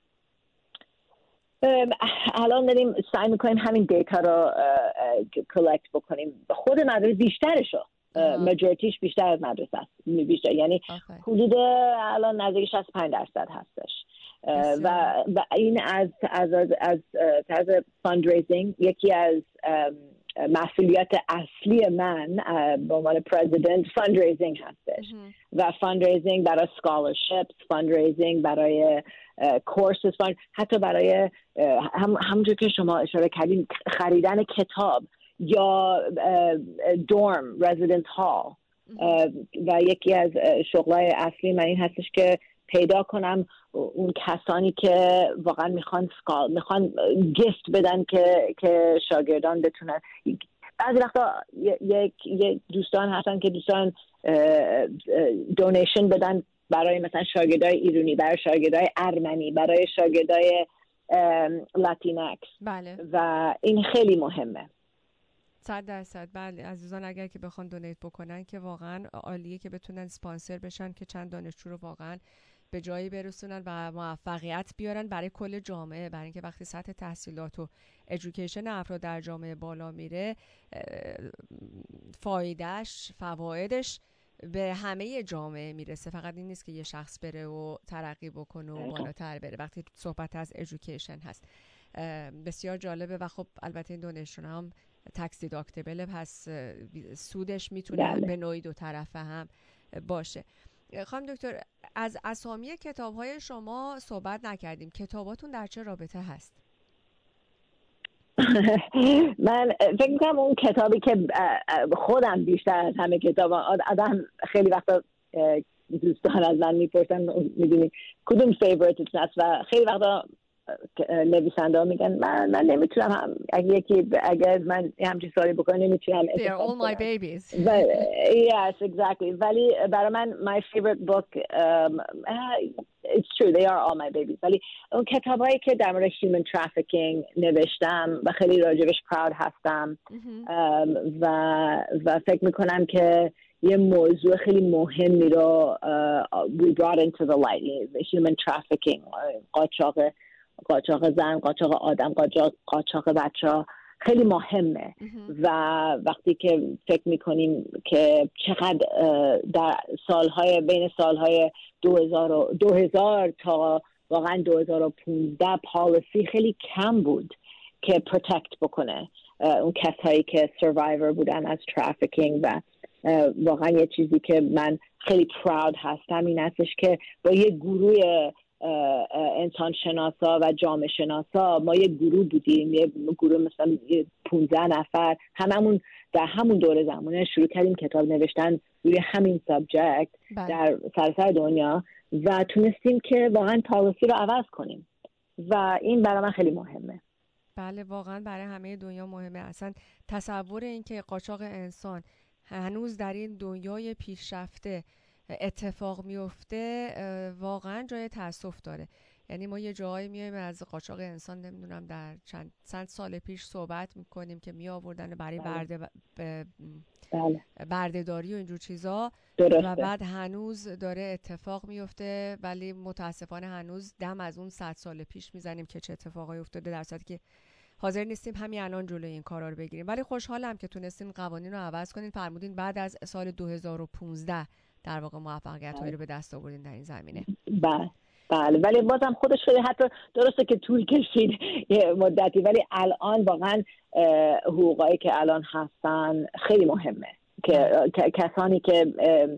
الان داریم سعی میکنیم همین دیتا رو کلکت بکنیم. خود مدرسه بیشترشو مجوریتیش بیشتر از مدرسه است، بیشتر یعنی حدود الان نزدیک شصت و پنج درصد هستش. و, و این از از از, از طرز فاندریزینگ یکی از مسئولیت اصلی من به عنوان پرزیدنت فاندریزینگ هستش و فاندریزینگ برای سکالرشیپس، فاندریزینگ برای کورسز، حتی برای هم همونجور که شما اشاره کردین خریدن کتاب یا دورم رزیدنت هال. و یکی از شغلای اصلی من این هستش که پیدا کنم اون کسانی که واقعا میخوان سکال میخوان گیفت بدن که که شاگردان بتونن. بعضی وقتا یک یک دوستان هستن که دوستان دونیشن بدن برای مثلا شاگردای ایرانی، برای شاگردای ارمنی، برای شاگردای لاتینکس. بله. و این خیلی مهمه. صد درصد. بله عزیزان اگر که بخوان دونیت بکنن که واقعا عالیه که بتونن سپانسر بشن که چند دانشجو رو واقعا به جایی برسونن و موفقیت بیارن برای کل جامعه، برای اینکه وقتی سطح تحصیلات و ادویکیشن افراد در جامعه بالا میره فایدهش فوایدش به همه جامعه میرسه. فقط این نیست که یه شخص بره و ترقی بکنه و بالاتر بره وقتی صحبت از ادویکیشن هست. بسیار جالبه. و خب البته این دونیشن هم تکس دیداکتیبل، پس سودش میتونه به نوعی دو طرفه هم باشه. خانم دکتر از اسامی کتاب‌های شما صحبت نکردیم، کتاباتون در چه رابطه هست؟ من فکر می‌کنم اون کتابی که خودم بیشتر از همه کتاب آدم خیلی وقتا دوستان از من میپرسن میدونی کدوم فیوریتت هست و خیلی وقتا نویسنده ها میگن من من نمیتونم هم اگه یکی اگر من همچین سوالی بکنم نمیتونم They are all my babies. But, yes, exactly. ولی برای من my favorite book um, it's true they are all my babies. ولی اون کتابایی که در مورد human trafficking نوشتم و خیلی راجبش proud هستم um, و و فکر میکنم که یه موضوع خیلی مهمی رو uh, we brought into the light, human trafficking, قاچاق قاچاق زن، قاچاق آدم، قاچاق قاچاق بچه‌ها خیلی مهمه و وقتی که فکر میکنیم که چقدر در سالهای بین سالهای دو هزار تا واقعا دو هزار و پانزده پالیسی خیلی کم بود که پروتکت بکنه اون کسایی که سروایور بودن از ترافیکینگ و واقعا یه چیزی که من خیلی پراود هستم این هستش که با یه گروه انسان شناسا و جامعه شناسا ما یه گروه بودیم، یه گروه مثلا پونزده نفر هممون در همون دوره زمانه شروع کردیم کتاب نوشتن روی همین سابجکت در سراسر دنیا و تونستیم که واقعا پالیسی رو عوض کنیم و این برای من خیلی مهمه. بله واقعا برای همه دنیا مهمه. اصلا تصور این که قاچاق انسان هنوز در این دنیای پیشرفته اتفاق میفته واقعا جای تأسف داره. یعنی ما یه جایی میایم از قاچاق انسان نمیدونم در چند چند سال پیش صحبت میکنیم که می آوردن برای برده بله. بردهداری و اینجور چیزا درسته. و بعد هنوز داره اتفاق میفته ولی متاسفانه هنوز دم از اون صد سال پیش میزنیم که چه اتفاقایی افتاده در صورتی که حاضر نیستیم همین الان جلوی این کارا رو بگیریم. ولی خوشحالم که تونستین قوانین رو عوض کنین. فرمودین بعد از سال دو هزار و پانزده در واقع موفقیت هایی رو به دست آوردین در این زمینه. بله بله ولی بازم خودش خیلی حتی درسته که طول کشید یه مدتی ولی الان واقعا حقوقایی که الان هستن خیلی مهمه که کسانی که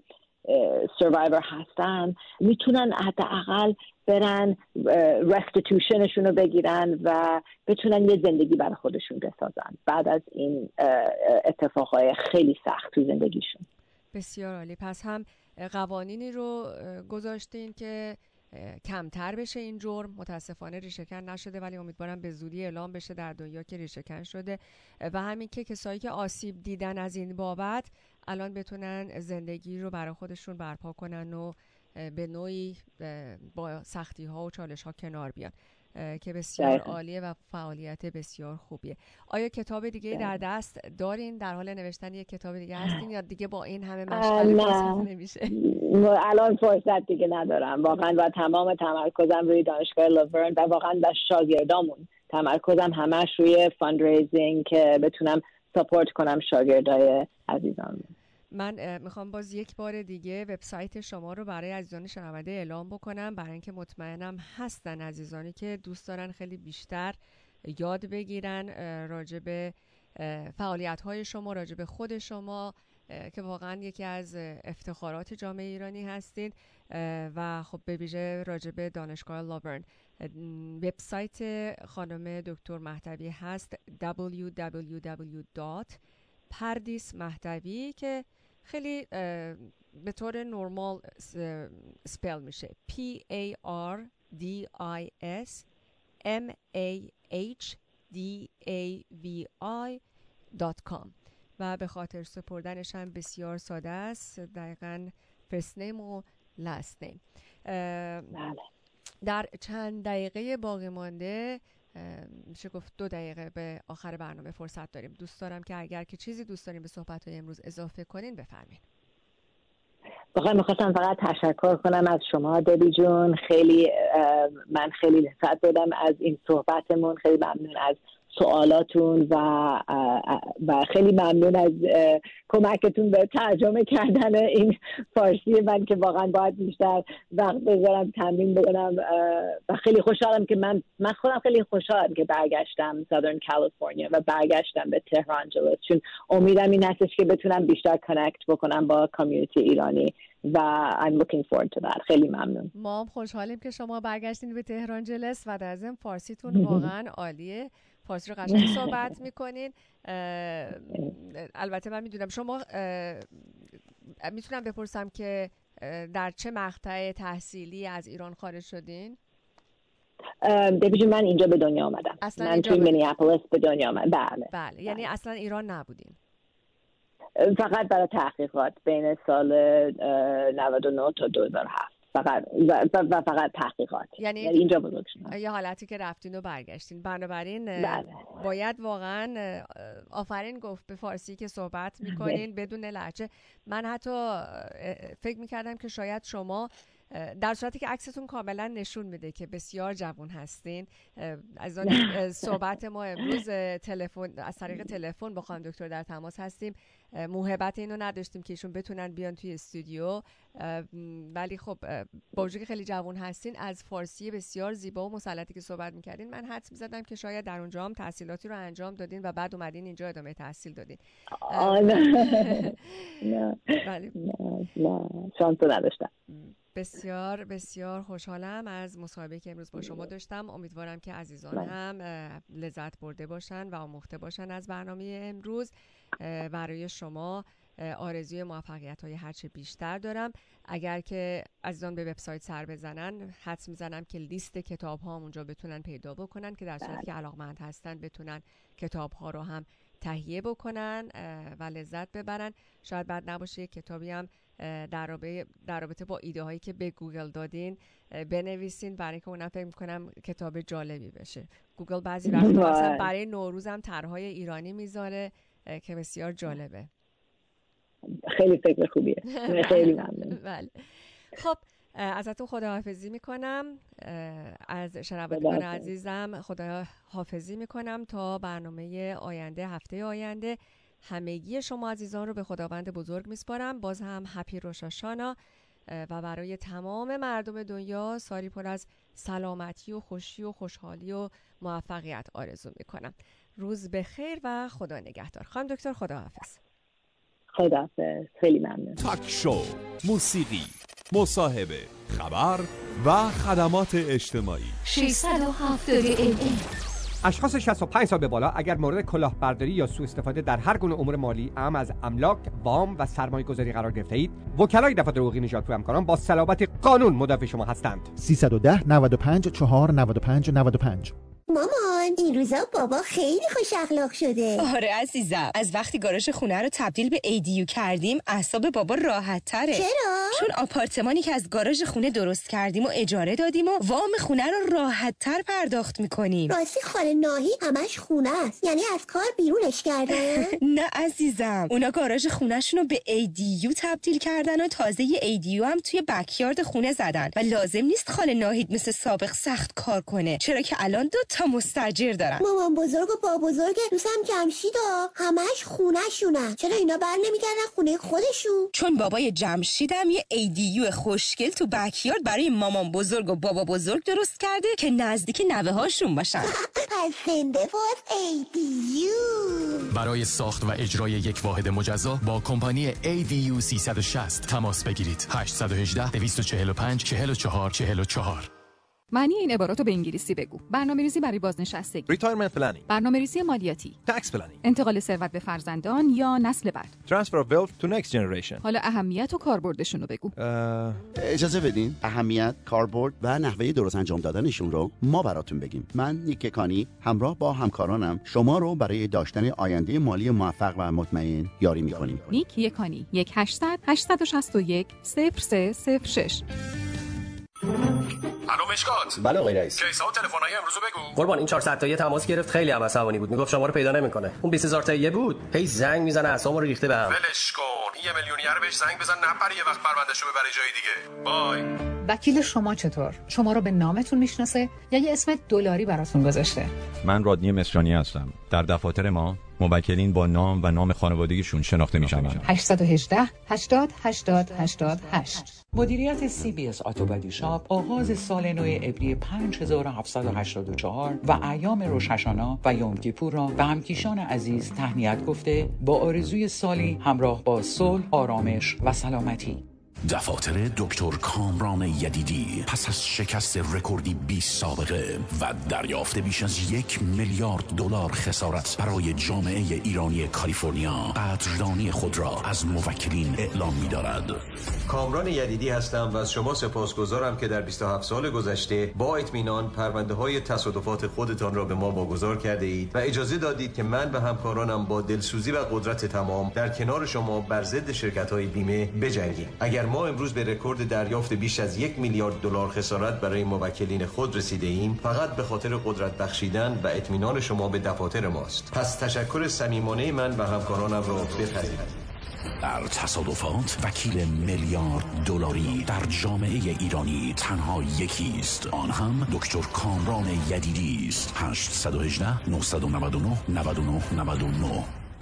سروایور هستن میتونن حداقل برن رستیتوشنشون رو بگیرن و بتونن یه زندگی برای خودشون بسازن بعد از این اتفاقای خیلی سخت تو زندگیشون. بسیار عالی. پس هم قوانینی رو گذاشتین که کمتر بشه این جرم. متاسفانه ریشه‌کن نشده ولی امیدوارم به زودی اعلام بشه در دنیا که ریشه‌کن شده و همین که کسایی که آسیب دیدن از این بابت الان بتونن زندگی رو برای خودشون برپا کنن و به نوعی با سختی ها و چالش ها کنار بیان که بسیار عالیه و فعالیت بسیار خوبیه. آیا کتاب دیگه در دست دارین؟ در حال نوشتن یک کتاب دیگه هستین یا دیگه با این همه مشغله فرصت نمیشه؟ الان فرصت دیگه ندارم واقعا و تمام تمرکزم روی دانشگاه لورن و واقعا و شاگردامون تمرکزم همش روی فاندریزینگ که بتونم ساپورت کنم شاگردای عزیزانم. من میخوام باز یک بار دیگه وبسایت شما رو برای عزیزان شنونده اعلام بکنم برای اینکه مطمئنم هستن عزیزانی که دوست دارن خیلی بیشتر یاد بگیرن راجع به فعالیت‌های شما، راجع به خود شما که واقعا یکی از افتخارات جامعه ایرانی هستید و خب به ویژه راجع به دانشگاه لاورن. وبسایت خانم دکتر مهدوی هست دبلیو دبلیو دبلیو دات پردیس مهدوی که خیلی به طور نرمال سپل میشه P A R D I S M A H D A V I دات کام و به خاطر سپردنش هم بسیار ساده است. دقیقاً فرست نیم و لاست نیم. در چند دقیقه باقی مانده میشه گفت دو دقیقه به آخر برنامه فرصت داریم. دوست دارم که اگر که چیزی دوست داریم به صحبت‌های امروز اضافه کنین بفرمایید. واقعا میخواستم فقط تشکر کنم از شما دبی جون. خیلی من خیلی لذت بردم از این صحبتمون. خیلی ممنون از سوالاتون و و خیلی ممنون از کمکتون به ترجمه کردن این فارسی من که واقعا باید بیشتر وقت بذارم تمرین بکنم و خیلی خوشحالم که من من خودم خیلی خوشحالم که برگشتم سادرن کالیفرنیا و برگشتم به تهران جلوس چون امیدم این هستش که بتونم بیشتر کانکت بکنم با کامیونیتی ایرانی و I'm looking forward to that. خیلی ممنون. ما هم خوشحالیم که شما برگشتین به تهران جلس و در ضمن فارسیتون واقعا عالیه. فارسی رو قشنگ صحبت میکنین. البته من میدونم شما میتونم بپرسم که در چه مقطع تحصیلی از ایران خارج شدین؟ دیوید من اینجا به دنیا آمدم. من توی مینیاپولیس به دنیا آمدم. بله. بله. یعنی اصلا ایران نبودین؟ فقط برای تحقیقات بین سال نود و نه تا دو هزار و هفت. فقط و فقط تحقیقات. یعنی, یعنی اینجا بزرگ شدم. یه حالتی که رفتین و برگشتین. بنابراین بله. باید واقعا آفرین گفت به فارسی که صحبت میکنین بدون لهجه. من حتی فکر میکردم که شاید شما در صورتی که عکستون کاملا نشون میده که بسیار جوان هستین. از آن صحبت ما امروز تلفن از طریق تلفن با خانم دکتر در تماس هستیم. موهبت اینو نداشتیم که ایشون بتونن بیان توی استودیو، ولی خب با وجودی که خیلی جوان هستین از فارسی بسیار زیبا و مسلطی که صحبت میکردین من حدس میزدم که شاید در اونجا هم تحصیلاتی رو انجام دادین و بعد اومدین اینجا ادامه تحصیل دادین. نه نه نه شانس نداشتم. بسیار بسیار خوشحالم از مصاحبه که امروز با شما داشتم. امیدوارم که عزیزان هم لذت برده باشن و آموخته باشن از برنامه امروز. برای شما آرزوی موفقیت‌های هرچه بیشتر دارم. اگر که عزیزان به وبسایت سر بزنن حدس میزنم که لیست کتاب‌ها هم اونجا بتونن پیدا بکنن که در صورتی که علاقمند هستن بتونن کتاب‌ها رو هم تهیه بکنن و لذت ببرن. شاید بعد نباشه یک کتابی هم در رابطه در رابطه با ایده هایی که به گوگل دادین بنویسین، برای اینکه اونم فکر می‌کنم کتاب جالبی بشه. گوگل بعضی وقتا مثلا برای نوروز هم طرح‌های ایرانی میذاره که بسیار جالبه. خیلی فکر خوبیه. خیلی ممنون. بله. خب ازتون خداحافظی میکنم، از شنوندگان عزیزم خداحافظی میکنم تا برنامه آینده، هفته آینده. همگی شما عزیزان رو به خداوند بزرگ میسپارم. باز هم هپی روش هاشانا و برای تمام مردم دنیا سالی پر از سلامتی و خوشی و خوشحالی و موفقیت آرزو میکنم. روز بخیر و خدا نگهدار. خانم دکتر خداحافظ. خداحافظ. خیلی ممنون. تاک شو، موسیقی، مصاحبه، خبر و خدمات اجتماعی. ششصد و هفتاد ام ام. اشخاص شصت و پنج سال به بالا اگر مورد کلاهبرداری یا سوء استفاده در هر گونه امور مالی، اهم از املاک، وام و سرمایه گذاری قرار گرفته اید، وکلای دفاتر حقوقی نژادپور همکاران با صلابت قانون مدافع شما هستند. سیصد و ده نود و پنج چهار نود و پنج نود و پنج. مامان این روزا بابا خیلی خوش اخلاق شده. آره عزیزم، از وقتی گاراژ خونه رو تبدیل به ای دی یو کردیم اعصاب بابا راحت تره. چرا؟ چون آپارتمانی که از گاراژ خونه درست کردیم و اجاره دادیم و وام خونه رو راحت تر پرداخت میکنیم. راستی خاله ناهی همش خونه است، یعنی از کار بیرونش کردن؟ نه عزیزم، اونا گاراژ خونهشون رو به ای دی یو تبدیل کردن و تازه یه ای دی یو هم توی بکیارد خونه زدن و لازم نیست خاله ناهید مثل سابق سخت کار کنه، چرا که الان دو تا مستاجر دارن. مامان بزرگ و با بزرگ دوستم جمشیدا همش خونه شونه، چرا اینا بر نمیگردن خونه خودشون؟ چون بابای جمشیدم یه ای دی یو خوشگل تو بکیارد برای مامان بزرگ و بابا بزرگ درست کرده که نزدیک نوه هاشون باشن. پس زنده باز ای دی یو. برای ساخت و اجرای یک واحد مجزا با کمپانی ای دی یو سیصد و شصت تماس بگیرید. هشت یک هشت دویست و چهل و پنج چهل و چهار چهل و چهار. معنی این عبارات رو به انگلیسی بگو. برنامه‌ریزی برای بازنشستگی، Retirement planning، برنامه‌ریزی مالیاتی، Tax planning، انتقال ثروت به فرزندان یا نسل بعد، Transfer of wealth to next generation. حالا اهمیت و کاربردشون رو بگو. اجازه بدین اهمیت، کاربرد و نحوه درست انجام دادنشون رو ما براتون بگیم. من نیک کانی همراه با همکارانم شما رو برای داشتن آینده مالی موفق و مطمئن یاری می‌کنیم. نیک یکانی یک هشتصد هشتصد و شصت و یک صفر سه صفر شش. الو مشکات. بله آقای رئیس. کیسا و تلفن‌های امروزو بگو. قربان این چهارصد تایی تماس گرفت، خیلی هم عصبانی بود، میگفت شما رو پیدا نمیکنه. اون بیست هزار تایی بود، هی زنگ میزنه اعصابمو رو ریخته بهم. ولش کن. یه میلیونیر بهش زنگ بزن نپره یه وقت پروندهشو ببره جای دیگه. بای. وکیل شما چطور؟ شما رو به نامتون میشناسه یا یه اسم دلاری براتون گذاشته؟ من رادنی مصریانی هستم. در دفاتر ما موکلین با نام و نام خانوادگیشون شناخته میشن. هشت یک هشت هشتاد هشتاد هشتاد هشت. مدیریت سی بی اس آتو بدی شاپ آغاز سال نو عبری پنج هزار و هفتصد و هشتاد و چهار و ایام روش هاشانا و یوم کیپور را به همکیشان عزیز تهنیت گفته با آرزوی سالی همراه با صلح، آرامش و سلامتی. دفاتر دکتر کامران یدیدی پس از شکست رکوردی بی سابقه و دریافت بیش از یک میلیارد دلار خسارت برای جامعه ایرانی کالیفرنیا، قدردانی خود را از موکلین اعلام می‌دارد. کامران یدیدی هستم و از شما سپاسگزارم که در بیست و هفت سال گذشته با اطمینان پرونده‌های تصادفات خودتان را به ما واگذار کرده اید و اجازه دادید که من و همکارانم با دلسوزی و قدرت تمام در کنار شما بر ضد شرکت‌های بیمه بجنگیم. اگر ما امروز به رکورد دریافت بیش از یک میلیارد دلار خسارت برای موکلین خود رسیده ایم، فقط به خاطر قدرت بخشیدن و اطمینان شما به دفاتر ماست. پس تشکر صمیمانه من و همکارانم را بپذیرید. در تصادفات وکیل میلیارد دلاری در جامعه ایرانی تنها یکی است، آن هم دکتر کامران یدیدی است. هشت یک هشت نه نه نه نه نه نه نه نه.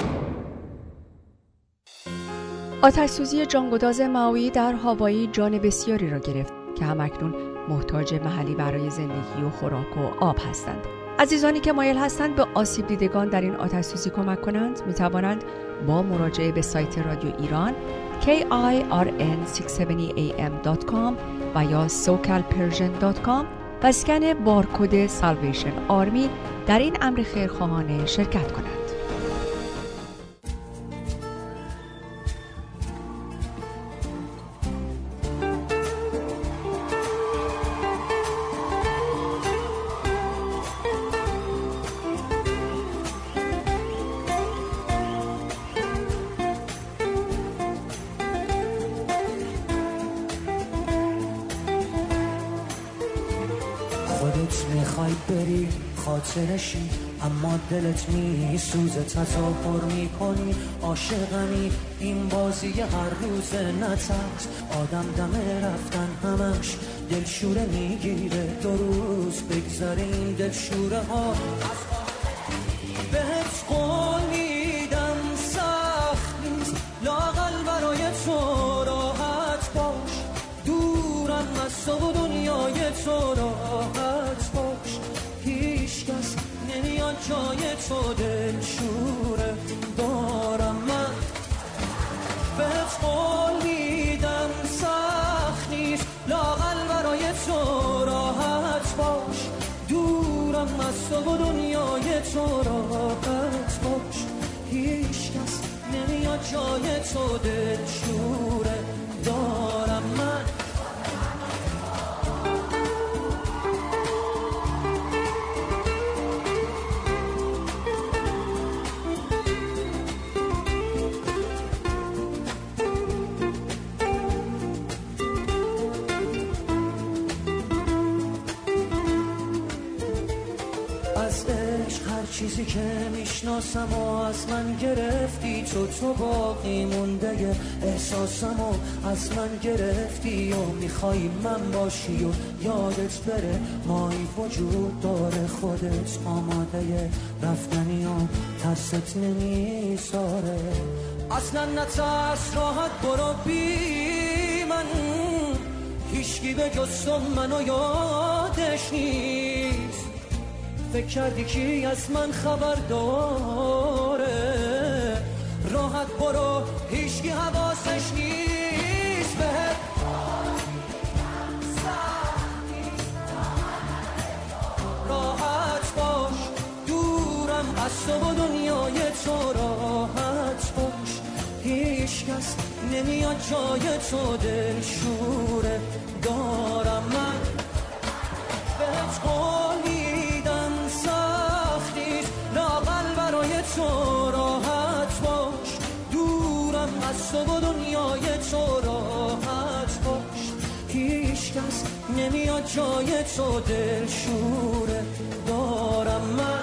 آتش‌سوزی جانگداز مائوئی در هاوایی جان بسیاری را گرفت که همکنون محتاج محلی برای زندگی و خوراک و آب هستند. عزیزانی که مایل هستند به آسیب دیدگان در این آتش‌سوزی کمک کنند، می توانند با مراجعه به سایت رادیو ایران کی آی آر ان ششصد و هفتاد ای ام دات کام و یا سوکال پرژن دات کام و اسکن بارکد سالویشن آرمی در این امر خیرخواهانه شرکت کنند. بری خاطرشی اما دلت می سوزه، تظاهر می کنی عاشقمی، این بازی هر روز نترس، آدم دمه رفتن همش دلشوره میگیره، دو روز بگذاره این دلشوره ها. بهت قول میدم سخت نیست، لااقل برای تو راحت باش، دورم از تو و دنیای تو راحت باش، هیچ کس نمیاد جای تو دلشوره دارم من. بهت قول میدم سخت نیست، لااقل برای تو راحت باش، دورم از تو و دنیای تو راحت باش، هیچ کس نمیاد جای تو دلشوره دارم من. چیزی که میشناسم و از من گرفتی، تو تو باقی مونده احساسم و از من گرفتی و میخوای من باشی و یادت بره مایی وجود داره، خودت آماده رفتنی و ترست نمیذاره، اصلا نترس راحت برو بی من، هیچکی به جز تو منو یادش نیست، فکر کردی کی از من خبر داره، راحت برو هیچکی حواسش نیست، بهت راحت باش، دورم از تو و دنیای تو راحت باش، هیچ کس نمیاد جای تو دلشوره دارم من. بهت قول میدم سخت نیست، لااقل برای تو راحت باش، دورم از تو و دنیای تو راحت باش، هیچ کس نمیاد جای تو دلشوره دارم من.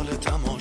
تمام